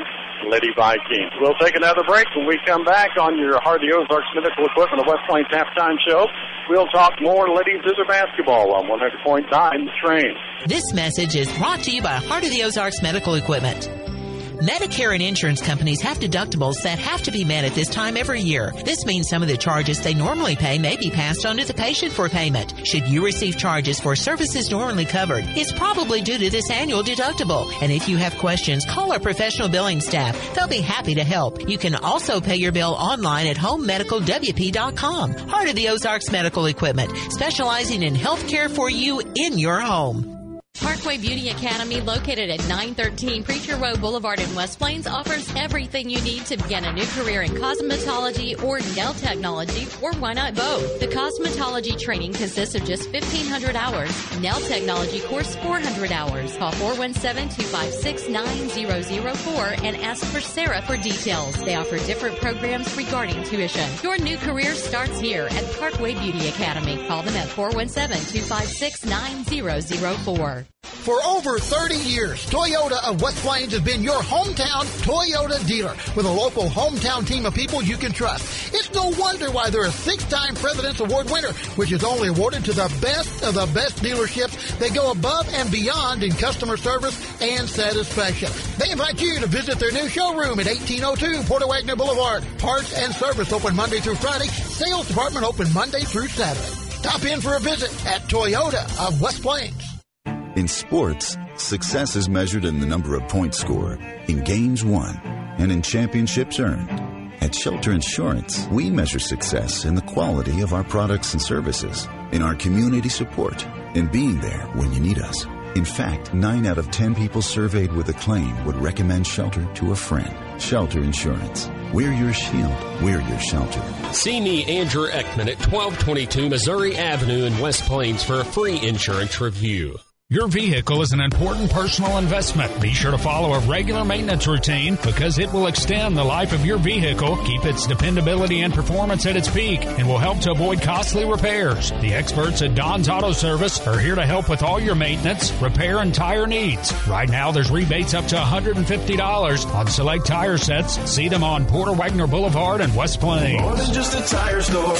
Lady Vikings. We'll take another break. When we come back on your Heart of the Ozarks Medical Equipment of West Plains halftime show, we'll talk more Lady Zizzer basketball on one hundred point nine The Train. This message is brought to you by Heart of the Ozarks Medical Equipment. Medicare and insurance companies have deductibles that have to be met at this time every year. This means some of the charges they normally pay may be passed on to the patient for payment. Should you receive charges for services normally covered, it's probably due to this annual deductible. And if you have questions, call our professional billing staff. They'll be happy to help. You can also pay your bill online at home medical w p dot com. Heart of the Ozarks Medical Equipment, specializing in health care for you in your home. Parkway Beauty Academy, located at nine thirteen Preacher Road Boulevard in West Plains, offers everything you need to begin a new career in cosmetology or nail technology, or why not both? The cosmetology training consists of just fifteen hundred hours. Nail technology course, four hundred hours. Call four one seven, two five six, nine zero zero four and ask for Sarah for details. They offer different programs regarding tuition. Your new career starts here at Parkway Beauty Academy. Call them at four one seven, two five six, nine zero zero four. For over thirty years, Toyota of West Plains has been your hometown Toyota dealer with a local hometown team of people you can trust. It's no wonder why they're a six-time President's Award winner, which is only awarded to the best of the best dealerships that go above and beyond in customer service and satisfaction. They invite you to visit their new showroom at eighteen oh two Porter Wagner Boulevard. Parts and service open Monday through Friday. Sales department open Monday through Saturday. Stop in for a visit at Toyota of West Plains. In sports, success is measured in the number of points scored, in games won, and in championships earned. At Shelter Insurance, we measure success in the quality of our products and services, in our community support, in being there when you need us. In fact, nine out of ten people surveyed with a claim would recommend Shelter to a friend. Shelter Insurance. We're your shield. We're your shelter. See me, Andrew Ekman, at twelve twenty-two Missouri Avenue in West Plains for a free insurance review. Your vehicle is an important personal investment. Be sure to follow a regular maintenance routine because it will extend the life of your vehicle, keep its dependability and performance at its peak, and will help to avoid costly repairs. The experts at Don's Auto Service are here to help with all your maintenance, repair, and tire needs. Right now, there's rebates up to one hundred fifty dollars on select tire sets. See them on Porter Wagner Boulevard in West Plains. More than just a tire store.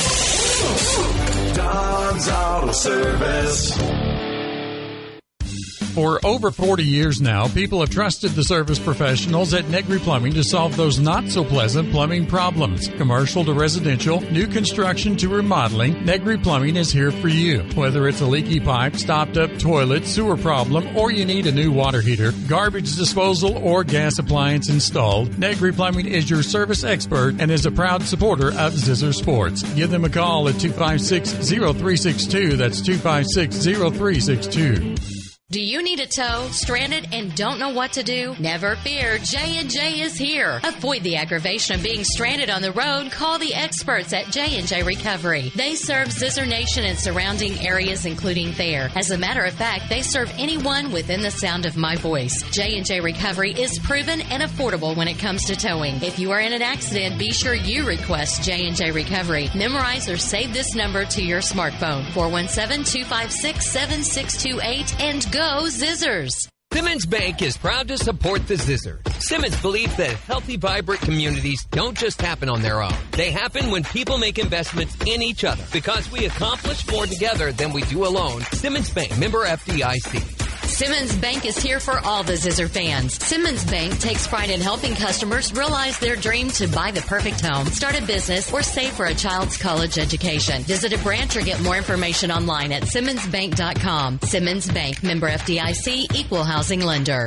Don's Auto Service. For over forty years now, people have trusted the service professionals at Negri Plumbing to solve those not-so-pleasant plumbing problems. Commercial to residential, new construction to remodeling, Negri Plumbing is here for you. Whether it's a leaky pipe, stopped-up toilet, sewer problem, or you need a new water heater, garbage disposal, or gas appliance installed, Negri Plumbing is your service expert and is a proud supporter of Zizzer Sports. Give them a call at two five six, zero three six two. That's two five six, zero three six two. Do you need a tow, stranded, and don't know what to do? Never fear, J and J is here. Avoid the aggravation of being stranded on the road. Call the experts at J and J Recovery. They serve Zizzer Nation and surrounding areas, including Thayer. As a matter of fact, they serve anyone within the sound of my voice. J and J Recovery is proven and affordable when it comes to towing. If you are in an accident, be sure you request J and J Recovery. Memorize or save this number to your smartphone, four one seven, two five six, seven six two eight, and go Zizzers. Simmons Bank is proud to support the Zizzer. Simmons believes that healthy, vibrant communities don't just happen on their own. They happen when people make investments in each other. Because we accomplish more together than we do alone. Simmons Bank, member F D I C. Simmons Bank is here for all the Zizzer fans. Simmons Bank takes pride in helping customers realize their dream to buy the perfect home, start a business, or save for a child's college education. Visit a branch or get more information online at simmons bank dot com. Simmons Bank, member F D I C, equal housing lender.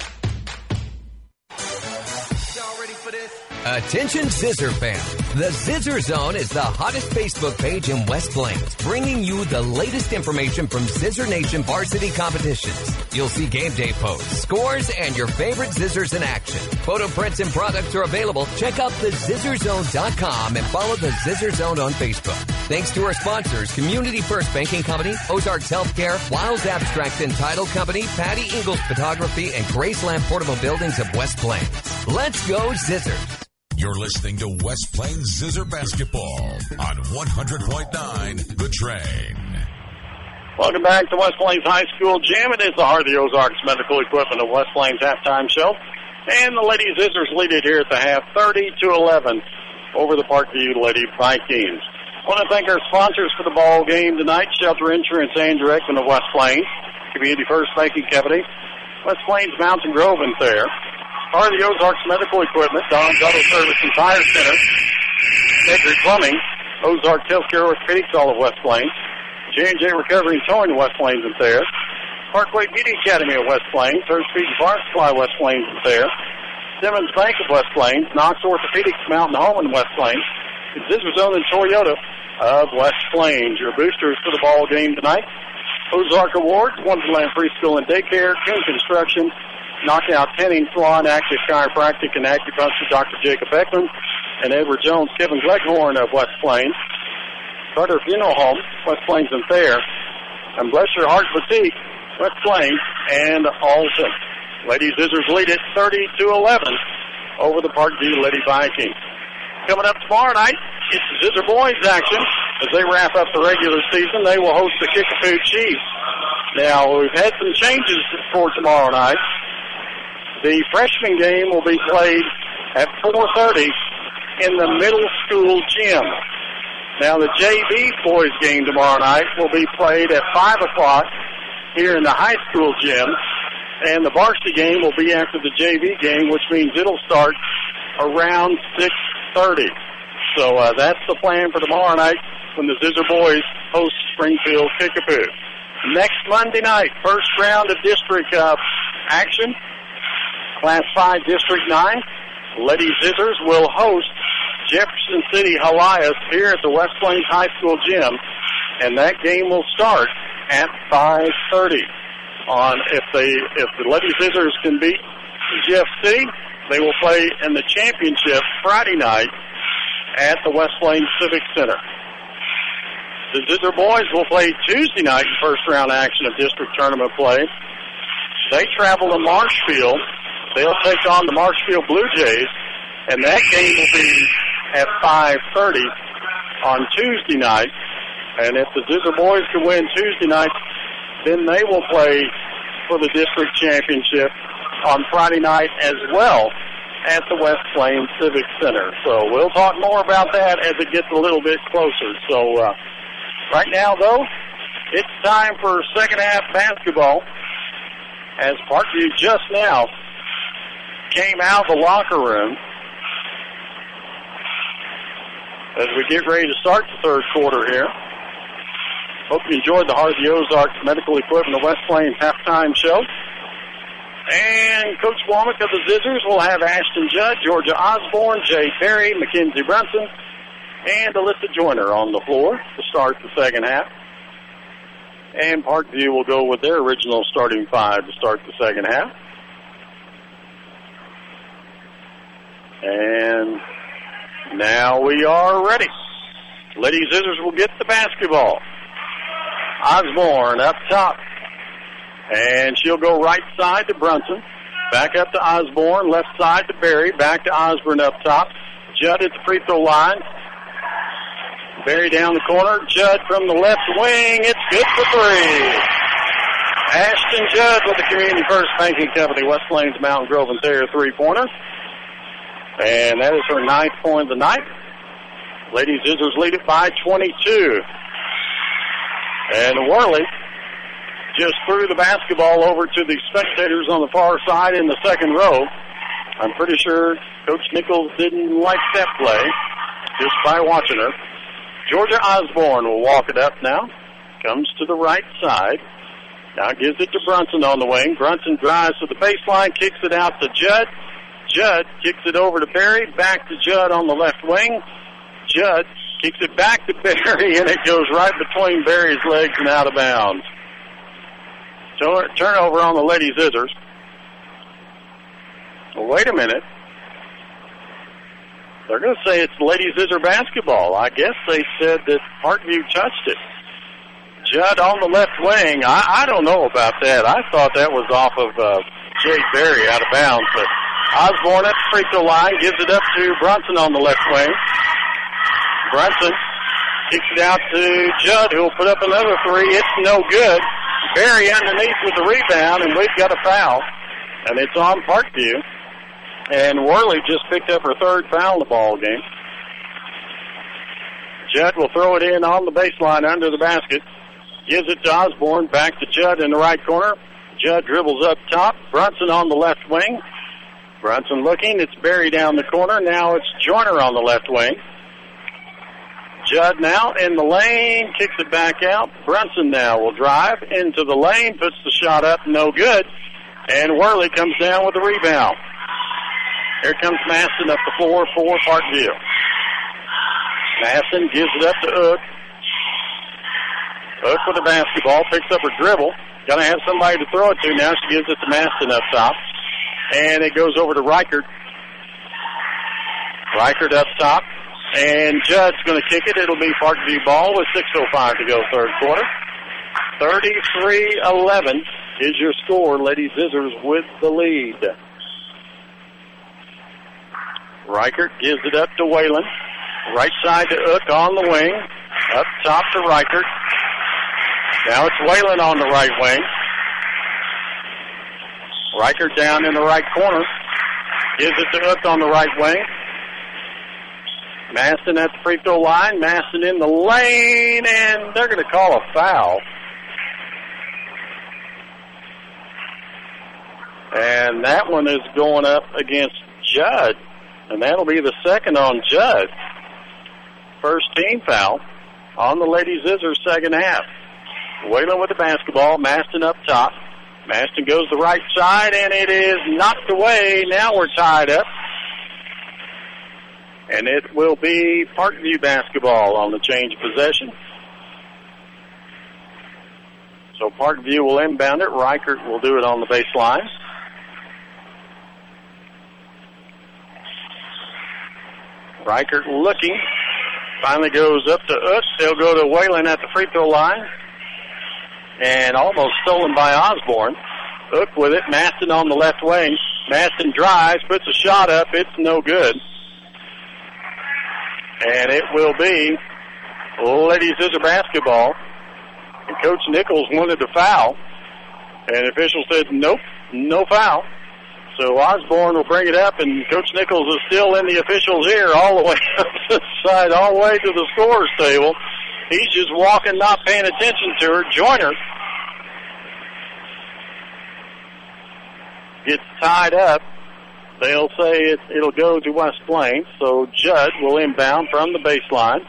Attention Zizzer fans. The Zizzer Zone is the hottest Facebook page in West Plains, bringing you the latest information from Zizzer Nation varsity competitions. You'll see game day posts, scores, and your favorite Zizzers in action. Photo prints and products are available. Check out the zizzer zone dot com and follow the Zizzer Zone on Facebook. Thanks to our sponsors, Community First Banking Company, Ozarks Healthcare, Wiles Abstract and Title Company, Patty Ingalls Photography, and Graceland Portable Buildings of West Plains. Let's go Zizzers! You're listening to West Plains Zizzer Basketball on one hundred point nine The Train. Welcome back to West Plains High School Gym. It is the Heart of the Ozarks Medical Equipment of West Plains halftime show. And the Lady Scissors lead it here at the half, thirty to eleven over the Parkview Lady Vikings. I want to thank our sponsors for the ball game tonight, Shelter Insurance and Direct of West Plains, Community First Banking Company, West Plains Mountain Grove and Thayer, Are the Ozarks Medical Equipment, Don Auto Service and Tire Center, Negri Plumbing, Ozark Healthcare Orthopedics, all of West Plains, J and J Recovery and Towing, West Plains and Thayer, Parkway Beauty Academy of West Plains, Third Street and Park Supply, West Plains and Thayer, Simmons Bank of West Plains, Knox Orthopedics, Mountain Home in West Plains, and Scissor Zone and Toyota of West Plains. Your boosters for the ball game tonight: Ozark Awards, Wonderland Preschool and Daycare, Coon Construction, Knockout Tanning Salon, Active Chiropractic and Acupuncture, Doctor Jacob Beckman, and Edward Jones, Kevin Gleghorn of West Plains, Carter Funeral Home, West Plains and Thayer, and Bless Your Heart Boutique, West Plains and Alton. Lady Scissors lead it thirty to eleven over the Parkview Lady Vikings. Coming up tomorrow night, it's the Scissor Boys action. As they wrap up the regular season, they will host the Kickapoo Chiefs. Now, we've had some changes for tomorrow night. The freshman game will be played at four thirty in the middle school gym. Now, the J V boys game tomorrow night will be played at five o'clock here in the high school gym, and the varsity game will be after the J V game, which means it'll start around six thirty. So uh, that's the plan for tomorrow night when the Scissor Boys host Springfield Kickapoo. Next Monday night, first round of district uh, action, Class five, District nine, Lady Scissors will host Jefferson City Helias here at the West Plains High School gym, and that game will start at five thirty. On if they if the Lady Scissors can beat Jeff City, they will play in the championship Friday night at the West Plains Civic Center. The Scissor Boys will play Tuesday night in first round action of district tournament play. They travel to Marshfield. They'll take on the Marshfield Blue Jays, and that game will be at five thirty on Tuesday night. And if the Scissor Boys can win Tuesday night, then they will play for the district championship on Friday night as well at the West Plains Civic Center. So we'll talk more about that as it gets a little bit closer. So uh, right now, though, it's time for second half basketball, as Parkview just now came out of the locker room as we get ready to start the third quarter here. Hope you enjoyed the Heart of the Ozarks Medical Equipment of West Plains halftime show. And Coach Womack of the Scissors will have Ashton Judd, Georgia Osborne, Jay Perry, Mackenzie Brunson, and Alyssa Joyner on the floor to start the second half. And Parkview will go with their original starting five to start the second half. And now we are ready. Lady Scissors will get the basketball. Osborne up top. And she'll go right side to Brunson. Back up to Osborne. Left side to Berry. Back to Osborne up top. Judd at the free throw line. Berry down the corner. Judd from the left wing. It's good for three. Ashton Judd with the Community First Banking Company, West Plains, Mountain Grove, and Thayer three-pointer. And that is her ninth point of the night. Lady Scissors lead it by twenty-two. And Worley just threw the basketball over to the spectators on the far side in the second row. I'm pretty sure Coach Nichols didn't like that play just by watching her. Georgia Osborne will walk it up now. Comes to the right side. Now gives it to Brunson on the wing. Brunson drives to the baseline, kicks it out to Judd. Judd kicks it over to Berry. Back to Judd on the left wing. Judd kicks it back to Berry, and it goes right between Berry's legs and out of bounds. Turnover on the Lady Scissors. Well, wait a minute. They're going to say it's Lady Scissor basketball. I guess they said that Parkview touched it. Judd on the left wing. I, I don't know about that. I thought that was off of uh, Jade Berry out of bounds. But Osborne at the free throw line gives it up to Brunson on the left wing. Brunson kicks it out to Judd, who will put up another three. It's no good. Berry underneath with the rebound, and we've got a foul. And it's on Parkview. And Worley just picked up her third foul in the ball game. Judd will throw it in on the baseline under the basket. Gives it to Osborne. Back to Judd in the right corner. Judd dribbles up top. Brunson on the left wing. Brunson looking. It's Berry down the corner. Now it's Joyner on the left wing. Judd now in the lane. Kicks it back out. Brunson now will drive into the lane. Puts the shot up. No good. And Worley comes down with the rebound. Here comes Maston up the floor for Parkview. Maston gives it up to Ook. Ook with the basketball. Picks up her dribble. Got to have somebody to throw it to now. She gives it to Maston up top. And it goes over to Reichert. Reichert up top. And Judd's going to kick it. It'll be Parkview ball with six oh five to go third quarter. thirty-three eleven is your score. Lady Scissors with the lead. Reichert gives it up to Whalen. Right side to Ook on the wing. Up top to Reichert. Now it's Whalen on the right wing. Reichert down in the right corner. Gives it to Ook on the right wing. Maston at the free throw line. Maston in the lane, and they're going to call a foul. And that one is going up against Judd, and that'll be the second on Judd. First team foul on the Lady Scissors second half. Whalen with the basketball. Maston up top. Maston goes the right side, and it is knocked away. Now we're tied up. And it will be Parkview basketball on the change of possession. So Parkview will inbound it. Reichert will do it on the baseline. Reichert looking. Finally goes up to Ook. They'll go to Whalen at the free throw line. And almost stolen by Osborne. Ook with it. Maston on the left wing. Maston drives, puts a shot up. It's no good. And it will be Lady Scissor basketball. And Coach Nichols wanted to foul. And the official said, nope, no foul. So Osborne will bring it up, and Coach Nichols is still in the official's ear all the way up the side, all the way to the scorer's table. He's just walking, not paying attention to her. Joyner gets tied up. They'll say it, it'll go to West Plains, so Judd will inbound from the baseline.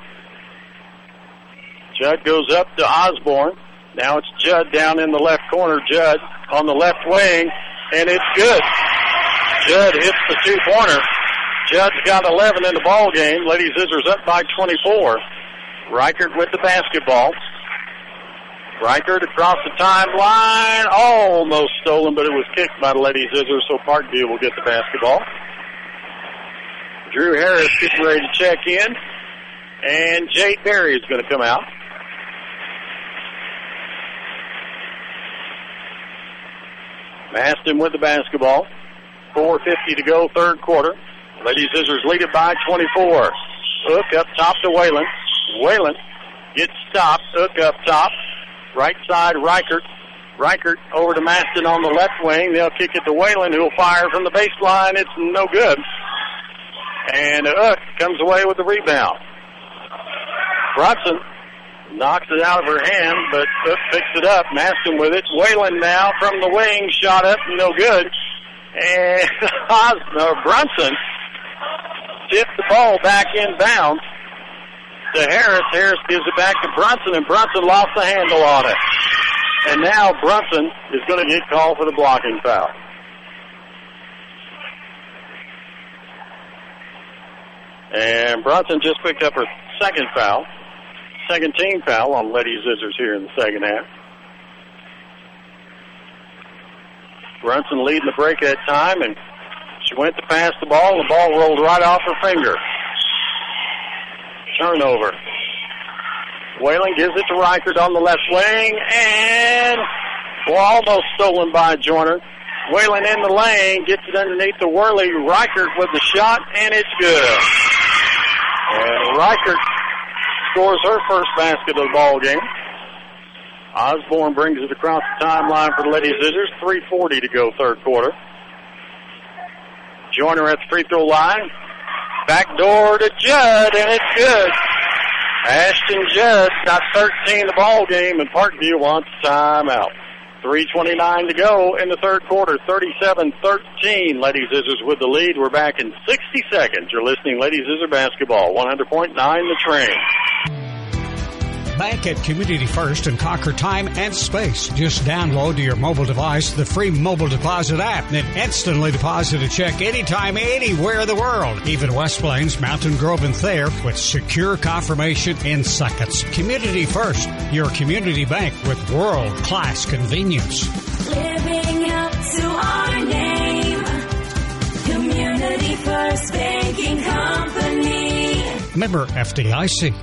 Judd goes up to Osborne. Now it's Judd down in the left corner. Judd on the left wing, and it's good. Judd hits the two-pointer. Judd's got eleven in the ball game. Lady Scissors up by twenty-four. Reichert with the basketball. Reichert across the timeline, almost stolen, but it was kicked by the Lady Scissors, so Parkview will get the basketball. Drew Harris getting ready to check in, and Jade Berry is going to come out. Maston with the basketball. four fifty to go, third quarter. Lady Scissors lead it by twenty-four. Ook up top to Whalen. Whalen gets stopped. Ook up top. Right side, Reichert. Reichert over to Maston on the left wing. They'll kick it to Whalen, who will fire from the baseline. It's no good. And Ook comes away with the rebound. Brunson knocks it out of her hand, but Ook picks it up. Maston with it. Whalen now from the wing. Shot up, no good. And uh, Brunson tipped the ball back inbounds to Harris. Harris gives it back to Brunson, and Brunson lost the handle on it. And now Brunson is going to get called for the blocking foul. And Brunson just picked up her second foul. Second team foul on Lady Scissors here in the second half. Brunson leading the break at time, and she went to pass the ball. The ball rolled right off her finger. Turnover. Whalen gives it to Reichert on the left wing, and well, almost stolen by Joyner. Whalen in the lane, gets it underneath the Worley. Reichert with the shot, and it's good. And Reichert scores her first basket of the ball game. Osborne brings it across the timeline for the Lady Scissors. three forty to go, third quarter. Joyner at the free throw line. Back door to Judd, and it's good. Ashton Judd got thirteen the ball game, and Parkview wants timeout. three twenty-nine to go in the third quarter, thirty-seven thirteen. Lady Scissors with the lead. We're back in sixty seconds. You're listening Lady Scissor Basketball, one hundred point nine The Train. Bank at Community First and conquer time and space. Just download to your mobile device the free mobile deposit app, then instantly deposit a check anytime, anywhere in the world. Even West Plains, Mountain Grove, and Thayer with secure confirmation in seconds. Community First, your community bank with world-class convenience. Living up to our name. Community First Banking Company. Member F D I C.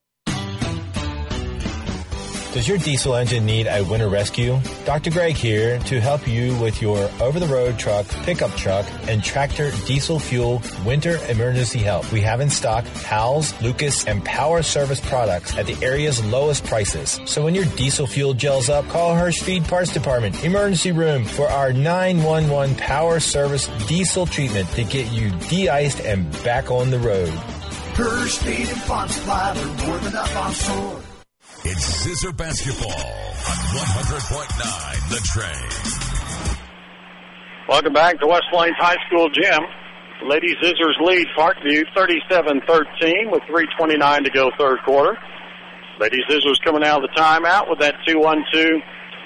Does your diesel engine need a winter rescue? Doctor Greg here to help you with your over-the-road truck, pickup truck, and tractor diesel fuel winter emergency help. We have in stock Howells, Lucas, and Power Service products at the area's lowest prices. So when your diesel fuel gels up, call Hirsch Feed Parts Department Emergency Room for our nine one one Power Service diesel treatment to get you de-iced and back on the road. Hirsch Feed and Parts Supply, they're more than up on sword. It's Scissor Basketball on one hundred point nine The Train. Welcome back to West Plains High School Gym. Lady Scissors lead Parkview thirty-seven thirteen with three twenty-nine to go third quarter. Lady Scissors coming out of the timeout with that two one two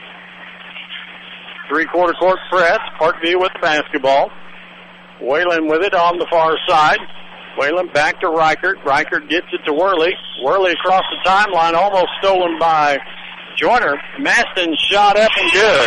three-quarter court press. Parkview with the basketball. Whalen with it on the far side. Whalen back to Reichert. Reichert gets it to Worley. Worley across the timeline, almost stolen by Joyner. Maston shot up and good.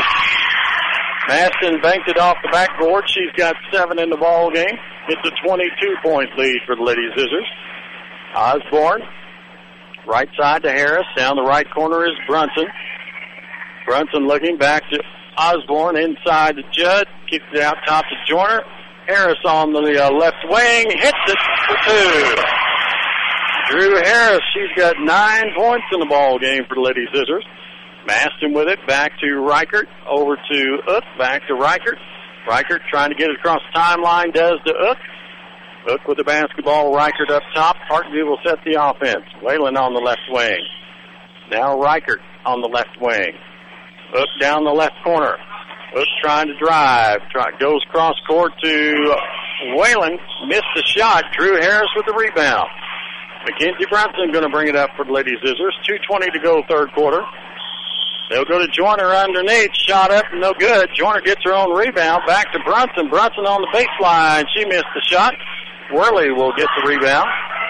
Maston banked it off the backboard. She's got seven in the ball game. It's a twenty-two point lead for the Lady Scissors. Osborne, right side to Harris. Down the right corner is Brunson. Brunson looking back to Osborne, inside to Judd. Kicks it out top to Joyner. Harris on the uh, left wing, hits it for two. Drew Harris, she's got nine points in the ball game for the Lady Scissors. Maston with it, back to Reichert, over to Ook, back to Reichert. Reichert trying to get it across the timeline, does to Ook. Ook with the basketball, Reichert up top. Parkview will set the offense. Whalen on the left wing. Now Reichert on the left wing. Ook down the left corner. Ook trying to drive. Try, goes cross court to Whalen. Missed the shot. Drew Harris with the rebound. Mackenzie Brunson going to bring it up for the Lady Scissors. two twenty to go third quarter. They'll go to Joyner underneath. Shot up, no good. Joyner gets her own rebound. Back to Brunson. Brunson on the baseline. She missed the shot. Worley will get the rebound.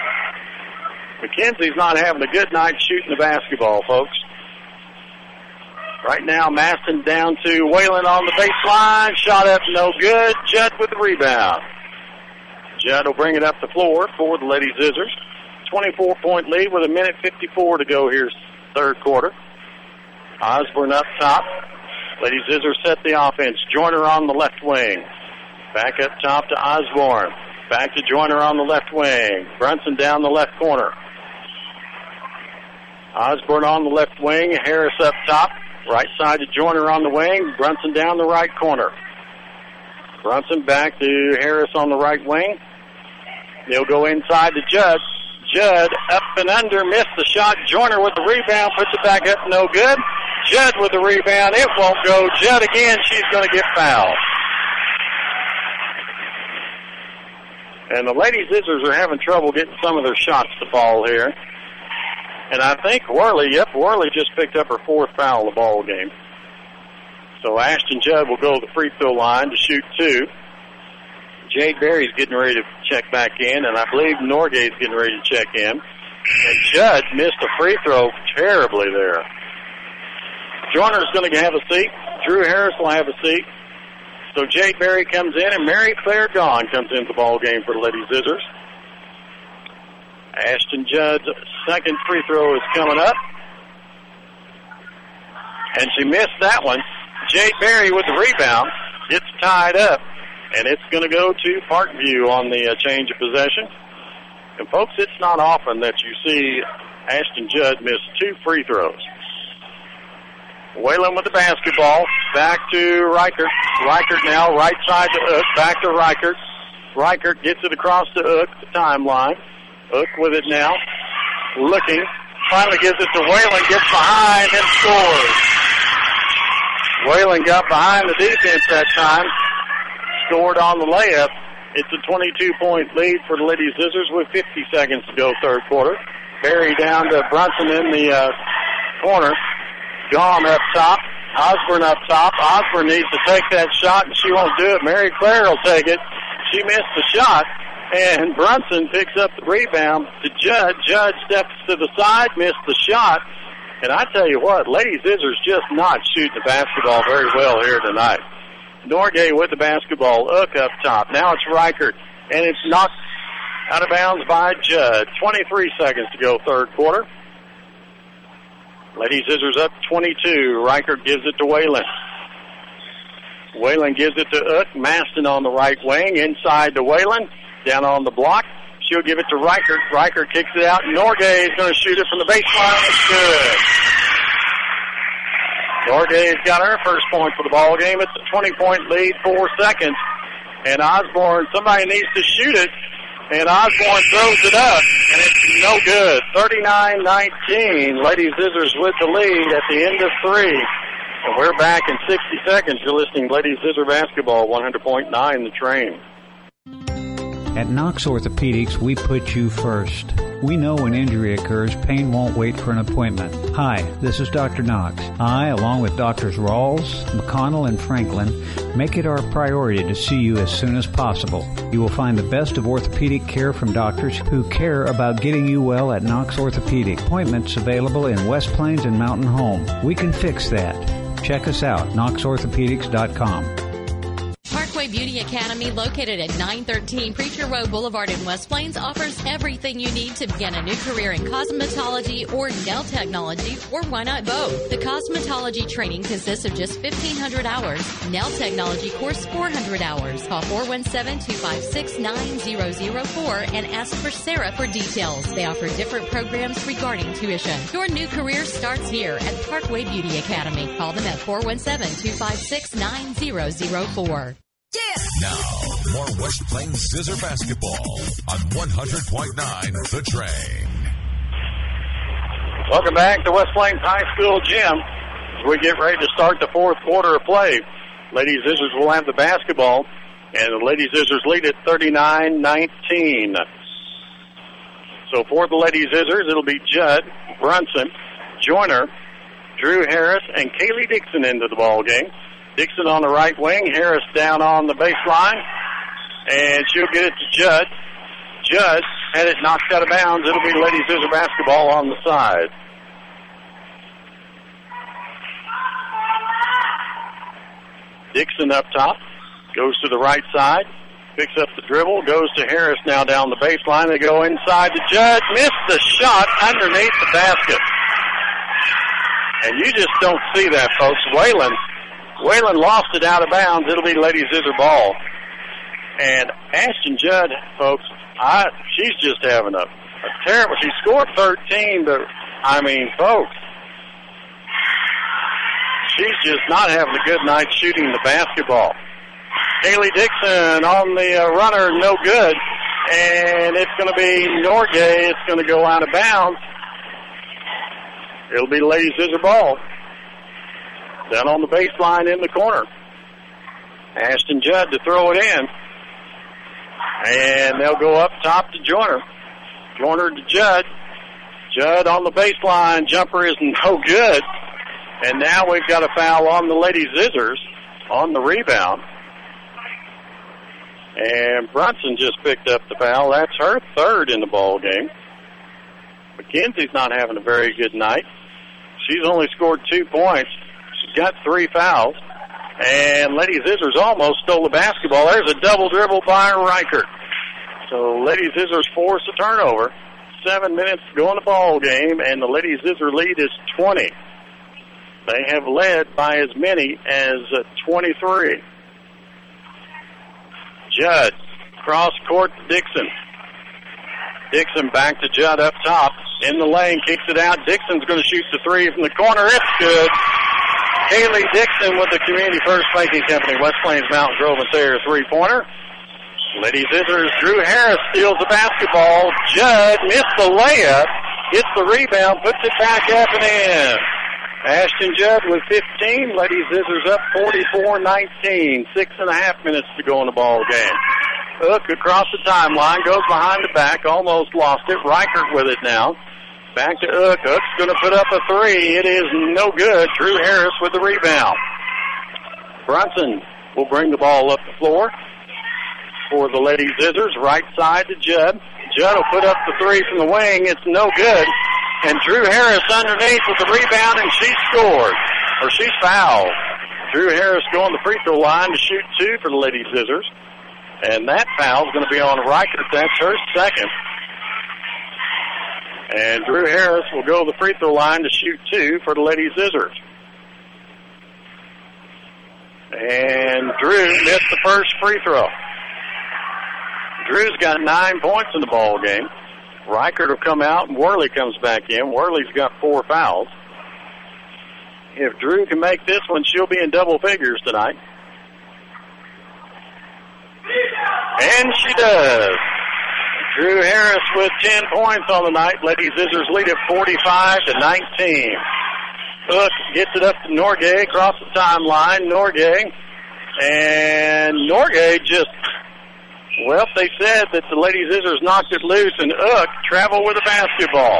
Mackenzie's not having a good night shooting the basketball, folks. Right now, Maston down to Whalen on the baseline. Shot up, no good. Judd with the rebound. Judd will bring it up the floor for the Lady Scissors. twenty-four point lead with a minute fifty-four to go here, third quarter. Osborne up top. Lady Scissors set the offense. Joyner on the left wing. Back up top to Osborne. Back to Joyner on the left wing. Brunson down the left corner. Osborne on the left wing. Harris up top. Right side to Joyner on the wing. Brunson down the right corner. Brunson back to Harris on the right wing. They'll go inside to Judd. Judd up and under. Missed the shot. Joyner with the rebound. Puts it back up. No good. Judd with the rebound. It won't go. Judd again. She's going to get fouled. And the Lady Scissors are having trouble getting some of their shots to fall here. And I think Worley, yep, Worley just picked up her fourth foul of the ball game. So Ashton Judd will go to the free throw line to shoot two. Jade Berry's getting ready to check back in, and I believe Norgate's getting ready to check in. And Judd missed a free throw terribly there. Joyner's going to have a seat. Drew Harris will have a seat. So Jade Berry comes in, and Mary Claire Gaughan comes into the ball game for the Lady Scissors. Ashton Judd's second free throw is coming up. And she missed that one. Jade Berry with the rebound. Gets tied up. And it's going to go to Parkview on the uh, change of possession. And, folks, it's not often that you see Ashton Judd miss two free throws. Whalen with the basketball. Back to Reichert. Reichert now, right side to Ook. Back to Reichert. Reichert gets it across to Ook, the timeline. Ook with it now, looking. Finally gives it to Whalen, gets behind and scores. Whalen got behind the defense that time, scored on the layup. It's a twenty-two point lead for the Lady Scissors with fifty seconds to go third quarter. Barry down to Brunson in the uh, corner. Gone up top. Osborne up top. Osborne needs to take that shot, and she won't do it. Mary Claire will take it. She missed the shot, and Brunson picks up the rebound to Judd. Judd steps to the side, missed the shot. And I tell you what, Lady Scissors just not shooting the basketball very well here tonight. Norgay with the basketball. Ook up top. Now it's Reichert, and it's knocked out of bounds by Judd. twenty-three seconds to go third quarter. Lady Scissors up twenty-two. Reichert gives it to Whalen. Whalen gives it to Ook. Maston on the right wing. Inside to Whalen. Down on the block. She'll give it to Reichert. Reichert kicks it out. Norgay is going to shoot it from the baseline. It's good. Norgay's got her first point for the ball game. It's a twenty point lead, four seconds. And Osborne, somebody needs to shoot it. And Osborne throws it up, and it's no good. thirty-nine nineteen. Lady Scissors with the lead at the end of three. And we're back in sixty seconds. You're listening to Lady Scissor Basketball, one hundred point nine The Train. At Knox Orthopedics, we put you first. We know when injury occurs, pain won't wait for an appointment. Hi, this is Doctor Knox. I, along with Doctors Rawls, McConnell, and Franklin, make it our priority to see you as soon as possible. You will find the best of orthopedic care from doctors who care about getting you well at Knox Orthopedic. Appointments available in West Plains and Mountain Home. We can fix that. Check us out, knox orthopedics dot com. Parkway Beauty Academy, located at nine thirteen Preacher Road Boulevard in West Plains, offers everything you need to begin a new career in cosmetology or nail technology, or why not both? The cosmetology training consists of just fifteen hundred hours. Nail technology course, four hundred hours. Call four one seven, two five six, nine zero zero four and ask for Sarah for details. They offer different programs regarding tuition. Your new career starts here at Parkway Beauty Academy. Call them at four one seven, two five six, nine zero zero four. Now, more West Plains Scissor Basketball on one hundred point nine The Train. Welcome back to West Plains High School Gym as we get ready to start the fourth quarter of play. Lady Scissors will have the basketball, and the Lady Scissors lead at thirty-nine nineteen. So for the Lady Scissors, it'll be Judd, Brunson, Joyner, Drew Harris, and Kaylee Dixon into the ball game. Dixon on the right wing, Harris down on the baseline, and she'll get it to Judd. Judd had it knocked out of bounds. It'll be Lady Scissor basketball on the side. Dixon up top, goes to the right side, picks up the dribble, goes to Harris now down the baseline. They go inside to Judd, missed the shot underneath the basket. And you just don't see that, folks. Whalen Whalen lost it out of bounds. It'll be Lady Scissor ball. And Ashton Judd, folks, I she's just having a, a terrible. She scored thirteen, but, I mean, folks, she's just not having a good night shooting the basketball. Kaylee Dixon on the uh, runner, no good. And it's going to be Norgay. It's going to go out of bounds. It'll be Lady Scissor ball. Down on the baseline in the corner. Ashton Judd to throw it in. And they'll go up top to Joyner. Joyner to Judd. Judd on the baseline. Jumper is no good. And now we've got a foul on the Lady Scissors on the rebound. And Brunson just picked up the foul. That's her third in the ball game. McKenzie's not having a very good night. She's only scored two points. She's got three fouls. And Lady Scissors almost stole the basketball. There's a double dribble by Reichert. So Lady Scissors force a turnover. Seven minutes to go in the ball game, and the Lady Scissor lead is twenty. They have led by as many as uh, twenty-three. Judd, cross court to Dixon. Dixon back to Judd up top. In the lane, kicks it out. Dixon's going to shoot the three from the corner. It's good. Kaylee Dixon with the Community First Banking Company, West Plains Mountain Grove and Thayer three-pointer. Lady Scissors, Drew Harris steals the basketball. Judd missed the layup, gets the rebound, puts it back up and in. Ashton Judd with fifteen. Lady Scissors up forty-four nineteen. Six and a half minutes to go in the ball game. Hook across the timeline, goes behind the back, almost lost it. Reichert with it now. Back to Hook. Hook's going to put up a three. It is no good. Drew Harris with the rebound. Brunson will bring the ball up the floor for the Lady Scissors. Right side to Judd. Judd will put up the three from the wing. It's no good. And Drew Harris underneath with the rebound, and she scored. Or she's fouled. Drew Harris going to the free throw line to shoot two for the Lady Scissors. And that foul is going to be on Reichert. That's her second. And Drew Harris will go to the free throw line to shoot two for the Lady Scissors. And Drew missed the first free throw. Drew's got nine points in the ball game. Reichert will come out, and Worley comes back in. Worley's got four fouls. If Drew can make this one, she'll be in double figures tonight. And she does. Drew Harris with ten points on the night. Lady Scissors lead at forty-five to nineteen. Hook gets it up to Norgay across the timeline. Norgay. And Norgay just... Well, they said that the Lady Scissors knocked it loose, and Hook traveled with the basketball.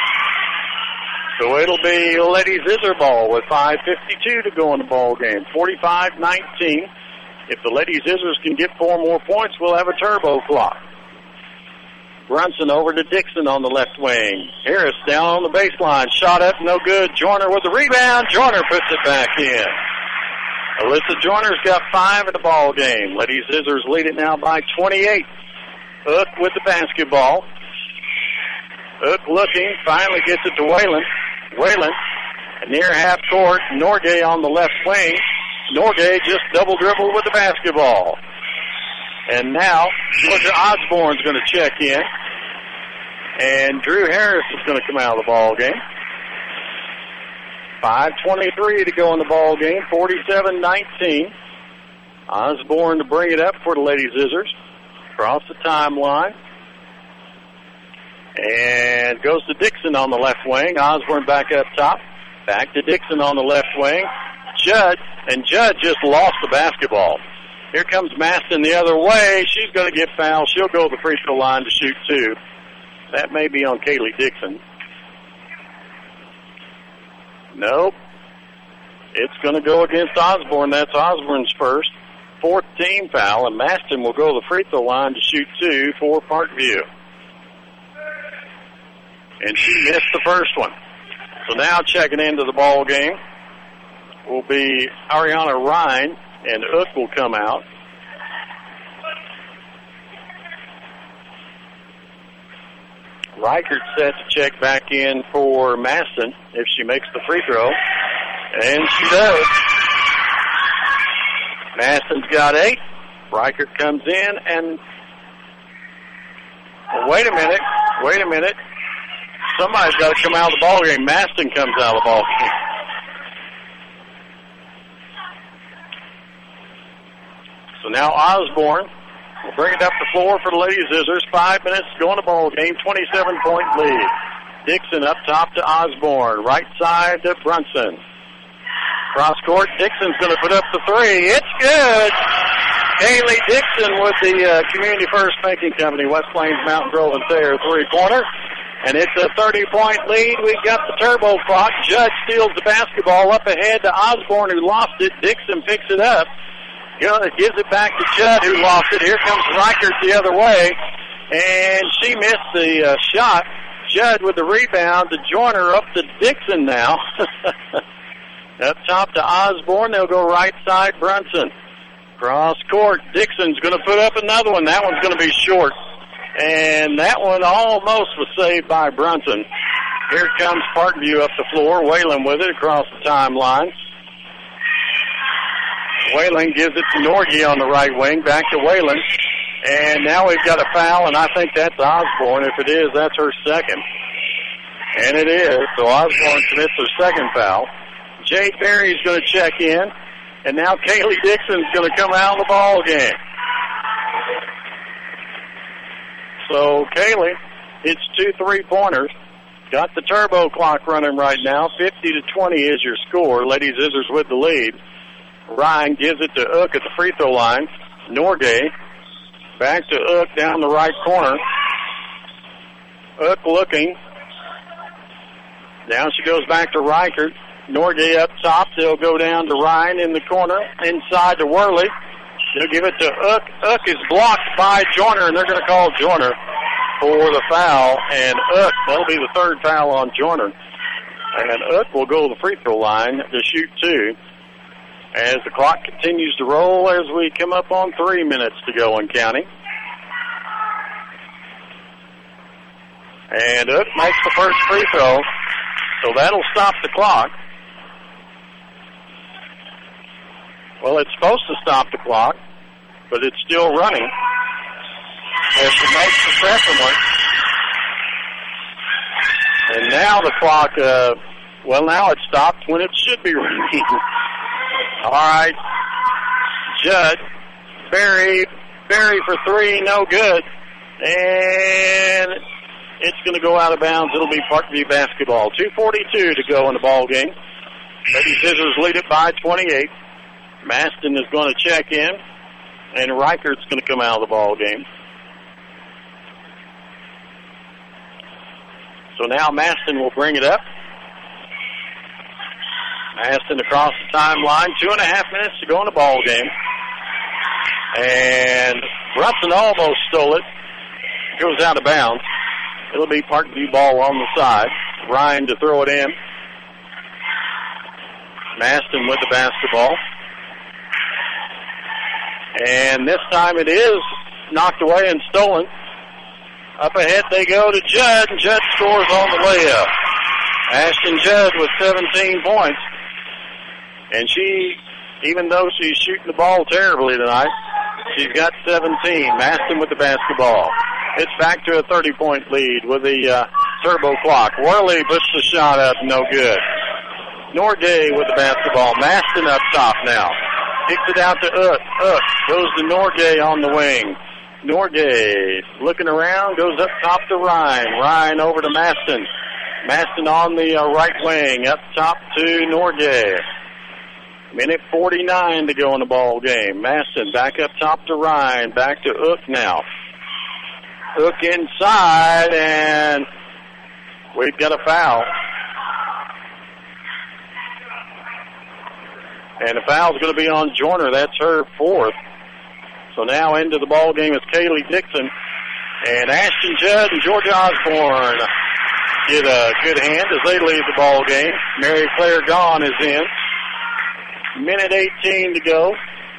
So it'll be Lady Scissor ball with five fifty-two to go in the ball game. forty-five nineteen. If the Lady Scissors can get four more points, we'll have a turbo clock. Brunson over to Dixon on the left wing. Harris down on the baseline. Shot up, no good. Joyner with the rebound. Joyner puts it back in. Alyssa Joyner's got five in the ball game. Lady Scissors lead it now by twenty-eight. Hook with the basketball. Hook looking, finally gets it to Whalen. Whalen near half court. Norgay on the left wing. Norgay just double dribbled with the basketball. And now Georgia Osborne's going to check in. And Drew Harris is going to come out of the ball game. five twenty-three to go in the ball game, forty-seven nineteen. Osborne to bring it up for the Lady Scissors. Across the timeline. And goes to Dixon on the left wing. Osborne back up top. Back to Dixon on the left wing. Judd, and Judd just lost the basketball. Here comes Maston the other way. She's going to get fouled. She'll go to the free throw line to shoot two. That may be on Kaylee Dixon. Nope. It's going to go against Osborne. That's Osborne's first. Fourth team foul, and Maston will go to the free throw line to shoot two for Parkview. And she missed the first one. So now checking into the ball game will be Ariana Ryan, and Hook will come out. Reichert set to check back in for Maston if she makes the free throw. And she does. Maston's got eight. Reichert comes in and... Well, wait a minute. Wait a minute. Somebody's got to come out of the ball game. Maston comes out of the ball game. So now Osborne will bring it up the floor for the Lady Scissors. Five minutes to go in the ball game. twenty-seven point lead. Dixon up top to Osborne. Right side to Brunson. Cross court. Dixon's going to put up the three. It's good. Kaylee Dixon with the uh, Community First Banking Company, West Plains, Mountain Grove, and Thayer three-pointer. And it's a thirty-point lead. We've got the turbo clock. Judd steals the basketball up ahead to Osborne, who lost it. Dixon picks it up. You know, it gives it back to Judd, who lost it. Here comes Reichert the other way. And she missed the uh, shot. Judd with the rebound to Joyner, up to Dixon now. Up top to Osborne. They'll go right side, Brunson. Cross court. Dixon's going to put up another one. That one's going to be short. And that one almost was saved by Brunson. Here comes Parkview up the floor. Whalen with it across the timeline. Whalen gives it to Norgay on the right wing. Back to Whalen. And now we've got a foul, and I think that's Osborne. If it is, that's her second. And it is. So Osborne commits her second foul. Jade Berry's going to check in. And now Kaylee Dixon's going to come out of the ball game. So Kaylee hits two three-pointers. Got the turbo clock running right now. fifty to twenty is your score. Lady Scissors with the lead. Ryan gives it to Ook at the free throw line. Norgay back to Ook down the right corner. Ook looking. Now she goes back to Reichert. Norgay up top. They'll go down to Ryan in the corner. Inside to Worley. They'll give it to Ook. Ook is blocked by Joyner, and they're going to call Joyner for the foul. And Ook, that'll be the third foul on Joyner. And Ook will go to the free throw line to shoot two. As the clock continues to roll as we come up on three minutes to go in counting. And Ook makes the first free throw, so that'll stop the clock. Well, it's supposed to stop the clock, but it's still running. As she makes the second one. And now the clock, uh, well, now it stopped when it should be running. All right. Judd. Berry. Berry for three. No good. And it's going to go out of bounds. It'll be Parkview basketball. two forty-two to go in the ball game. Lady Scissors lead it by twenty-eight. Maston is going to check in. And Reichert's going to come out of the ball game. So now Maston will bring it up. Maston across the timeline. Two and a half minutes to go in the ball game. And Brunson almost stole it. Goes out of bounds. It'll be Parkview ball on the side. Ryan to throw it in. Maston with the basketball. And this time it is knocked away and stolen. Up ahead they go to Judd, and Judd scores on the layup. Ashton Judd with seventeen points. And she, even though she's shooting the ball terribly tonight, she's got seventeen. Maston with the basketball. It's back to a thirty-point lead with the uh, turbo clock. Worley puts the shot up, no good. Norgay with the basketball. Maston up top now. Kicks it out to Ook. Ook goes to Norgay on the wing. Norgay looking around, goes up top to Ryan. Ryan over to Maston. Maston on the uh, right wing, up top to Norgay. Minute forty-nine to go in the ball game. Maston back up top to Ryan. Back to Ook now. Ook inside, and we've got a foul. And the foul's going to be on Joyner. That's her fourth. So now into the ball game is Kaylee Dixon. And Ashton Judd and Georgia Osborne get a good hand as they lead the ball game. Mary Claire Gaughan is in. Minute eighteen to go.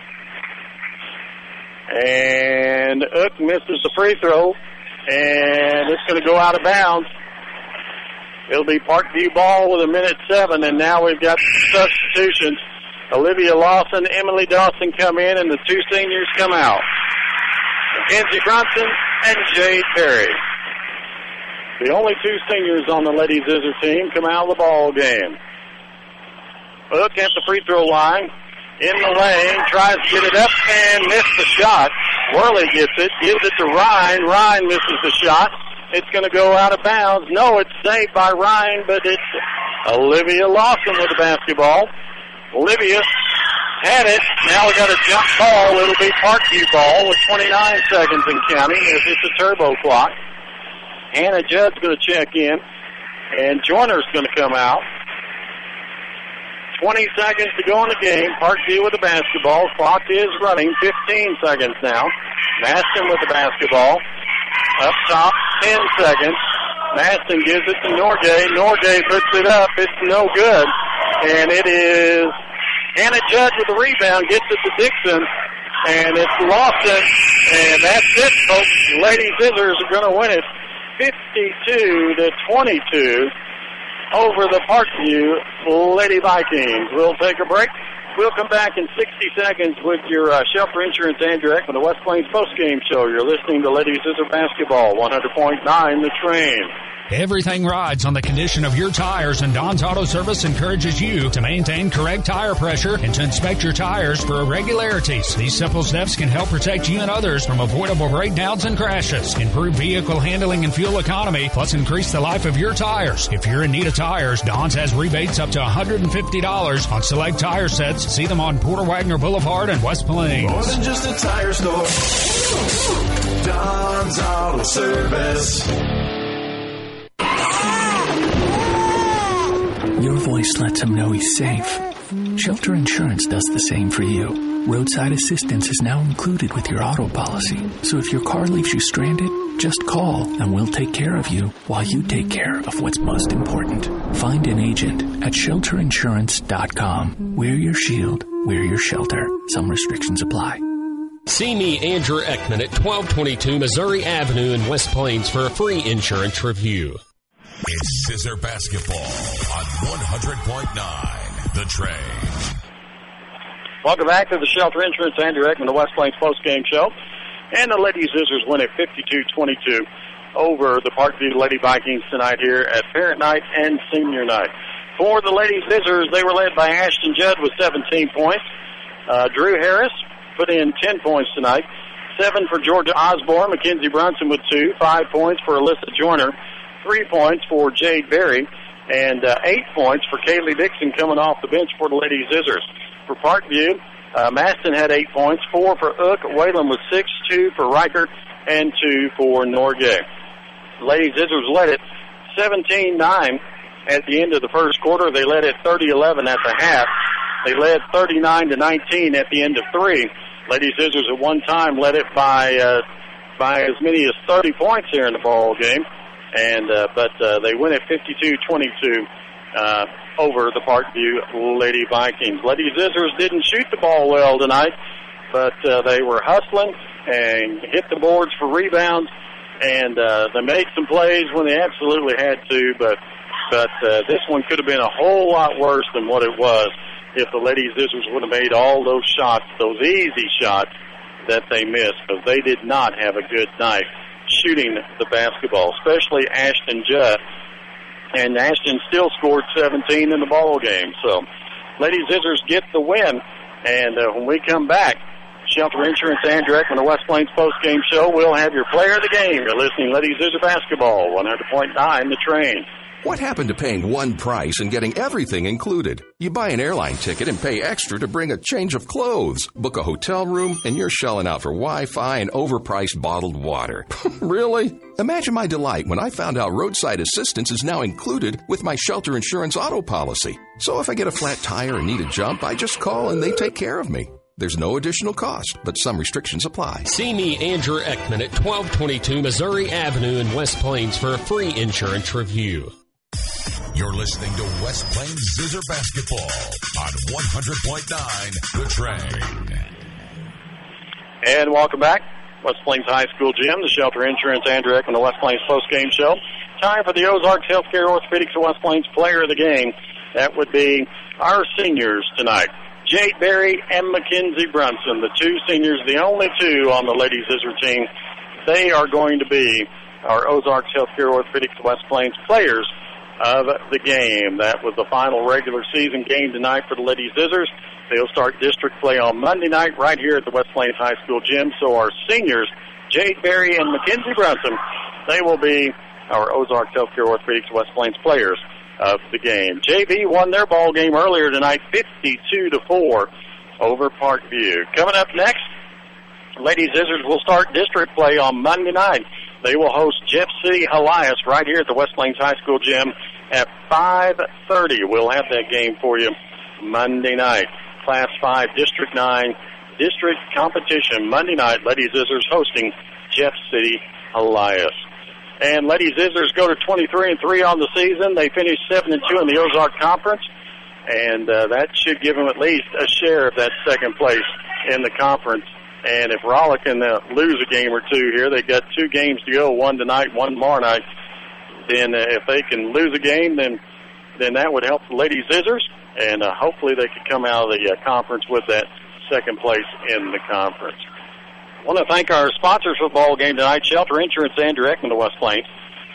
And Ook misses the free throw. And it's going to go out of bounds. It'll be Parkview ball with a minute seven. And now we've got substitutions. Olivia Lawson, Emily Dawson come in, and the two seniors come out. Mackenzie Brunson and Jade Perry. The only two seniors on the Lady Scissor team come out of the ball game. Ook at the free throw line, in the lane, tries to get it up and missed the shot. Worley gets it, gives it to Ryan. Ryan misses the shot. It's going to go out of bounds. No, it's saved by Ryan, but it's Olivia Lawson with the basketball. Olivia had it. Now we got a jump ball. It'll be Parkview ball with twenty-nine seconds and counting as it's a turbo clock. Hannah Judd's going to check in, and Joyner's going to come out. twenty seconds to go in the game. Parkview with the basketball. Clock is running. fifteen seconds now. Maston with the basketball. Up top, ten seconds. Maston gives it to Norgay. Norgay puts it up. It's no good. And it is Hannah Judd with the rebound. Gets it to Dixon. And it's Lawson. And that's it, folks. Lady Scissors are going to win it fifty-two to twenty-two over the Parkview Lady Vikings. We'll take a break. We'll come back in sixty seconds with your uh, Shelter Insurance Andrew Ekman, the West Plains postgame show. You're listening to Lady Scissor Basketball, one hundred point nine The Train. Everything rides on the condition of your tires, and Don's Auto Service encourages you to maintain correct tire pressure and to inspect your tires for irregularities. These simple steps can help protect you and others from avoidable breakdowns and crashes, improve vehicle handling and fuel economy, plus increase the life of your tires. If you're in need of tires, Don's has rebates up to one hundred fifty dollars on select tire sets. See them on Porter Wagner Boulevard in West Plains. More than just a tire store. Don's Auto Service. Your voice lets him know he's safe. Shelter Insurance does the same for you. Roadside assistance is now included with your auto policy. So if your car leaves you stranded, just call and we'll take care of you while you take care of what's most important. Find an agent at shelter insurance dot com. Wear your shield, wear your shelter. Some restrictions apply. See me, Andrew Ekman, at twelve twenty-two Missouri Avenue in West Plains for a free insurance review. It's Scissor Basketball on one hundred point nine The Train. Welcome back to the Shelter Insurance Andrew Ekman, the West Plains postgame show. And the Lady Scissors win at fifty-two twenty-two over the Parkview Lady Vikings tonight here at Parent Night and Senior Night. For the Lady Scissors, they were led by Ashton Judd with seventeen points. Uh, Drew Harris put in ten points tonight. Seven for Georgia Osborne. Mackenzie Brunson with two. Five points for Alyssa Joyner. Three points for Jade Berry. And uh, eight points for Kaylee Dixon coming off the bench for the Lady Scissors. For Parkview, uh, Maston had eight points. Four for Ook. Whalen with six. Two for Reichert. And two for Norgay. The Lady Scissors led it seventeen nine at the end of the first quarter. They led it thirty eleven at the half. They led thirty-nine to nineteen at the end of three. Lady Scissors at one time led it by uh, by as many as thirty points here in the ball game, and uh, but uh, they win at fifty-two twenty-two uh, over the Parkview Lady Vikings. Lady Scissors didn't shoot the ball well tonight, but uh, they were hustling and hit the boards for rebounds, and uh, they made some plays when they absolutely had to. But but uh, this one could have been a whole lot worse than what it was if the Lady Scissors would have made all those shots, those easy shots that they missed, because they did not have a good night shooting the basketball, especially Ashton Judd. And Ashton still scored seventeen in the ball game. So Lady Scissors get the win. And uh, when we come back, Shelter Insurance, Andrew Ekman, the West Plains postgame show, we'll have your player of the game. You're listening to Lady Scissor Basketball, one hundred point nine The Train. What happened to paying one price and getting everything included? You buy an airline ticket and pay extra to bring a change of clothes, book a hotel room, and you're shelling out for Wi-Fi and overpriced bottled water. Really? Imagine my delight when I found out roadside assistance is now included with my Shelter Insurance auto policy. So if I get a flat tire and need a jump, I just call and they take care of me. There's no additional cost, but some restrictions apply. See me, Andrew Ekman, at twelve twenty-two Missouri Avenue in West Plains for a free insurance review. You're listening to West Plains Scissor Basketball on one hundred point nine The Train. And welcome back. West Plains High School Gym, the Shelter Insurance, Andrew Ekman, the West Plains postgame show. Time for the Ozarks Healthcare Orthopedics of West Plains player of the game. That would be our seniors tonight. Jade Berry and Mackenzie Brunson, the two seniors, the only two on the Lady Scissor team. They are going to be our Ozarks Healthcare Orthopedics of West Plains players of the game. That was the final regular season game tonight for the Lady Scissors. They'll start district play on Monday night right here at the West Plains High School Gym. So our seniors, Jade Berry and Mackenzie Brunson, they will be our Ozarks Healthcare Orthopedics West Plains players of the game. J V won their ball game earlier tonight, fifty-two to four over Parkview. Coming up next, Lady Scissors will start district play on Monday night. They will host Jeff City Elias right here at the West Plains High School Gym at five thirty. We'll have that game for you Monday night. Class five, District nine, district competition Monday night. Lady Scissors hosting Jeff City Elias. And Lady Scissors go to twenty-three and three on the season. They finished seven and two in the Ozark Conference, and uh, that should give them at least a share of that second place in the conference. And if Rolla can uh, lose a game or two here, they've got two games to go, one tonight, one tomorrow night. Then uh, if they can lose a game, then then that would help the Lady Scissors, and uh, hopefully they could come out of the uh, conference with that second place in the conference. I want to thank our sponsors for the ball game tonight, Shelter Insurance, Andrew Ekman, the West Plains.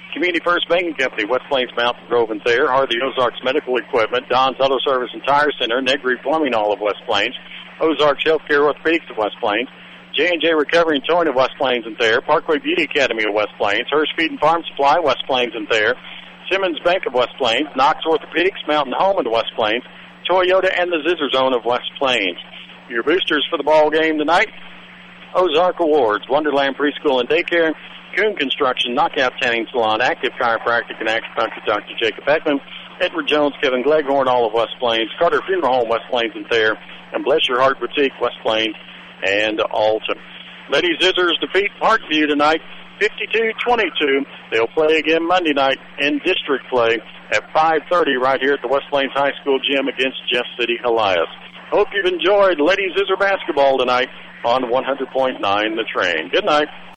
Community First Banking Company, West Plains Mountain Grove and Thayer, Hardy Ozarks Medical Equipment, Don's Auto Service and Tire Center, Negri Plumbing, all of West Plains, Ozarks Healthcare Orthopedics of West Plains, J and J Recovery and Towing of West Plains and Thayer, Parkway Beauty Academy of West Plains, Hirsch Feed and Farm Supply, West Plains and Thayer, Simmons Bank of West Plains, Knox Orthopedics, Mountain Home of West Plains, Toyota and the Zizzer Zone of West Plains. Your boosters for the ball game tonight: Ozark Awards, Wonderland Preschool and Daycare, Coon Construction, Knockout Tanning Salon, Active Chiropractic and Acupuncture, Doctor Jacob Beckman, Edward Jones, Kevin Gleghorn, all of West Plains, Carter Funeral Home, West Plains and Thayer, and Bless Your Heart Boutique, West Plains and Alton. Lady Zizzers defeat Parkview tonight, fifty-two twenty-two. They'll play again Monday night in district play at five thirty right here at the West Plains High School gym against Jeff City Elias. Hope you've enjoyed Lady Zizzer basketball tonight on one hundred point nine The Train. Good night.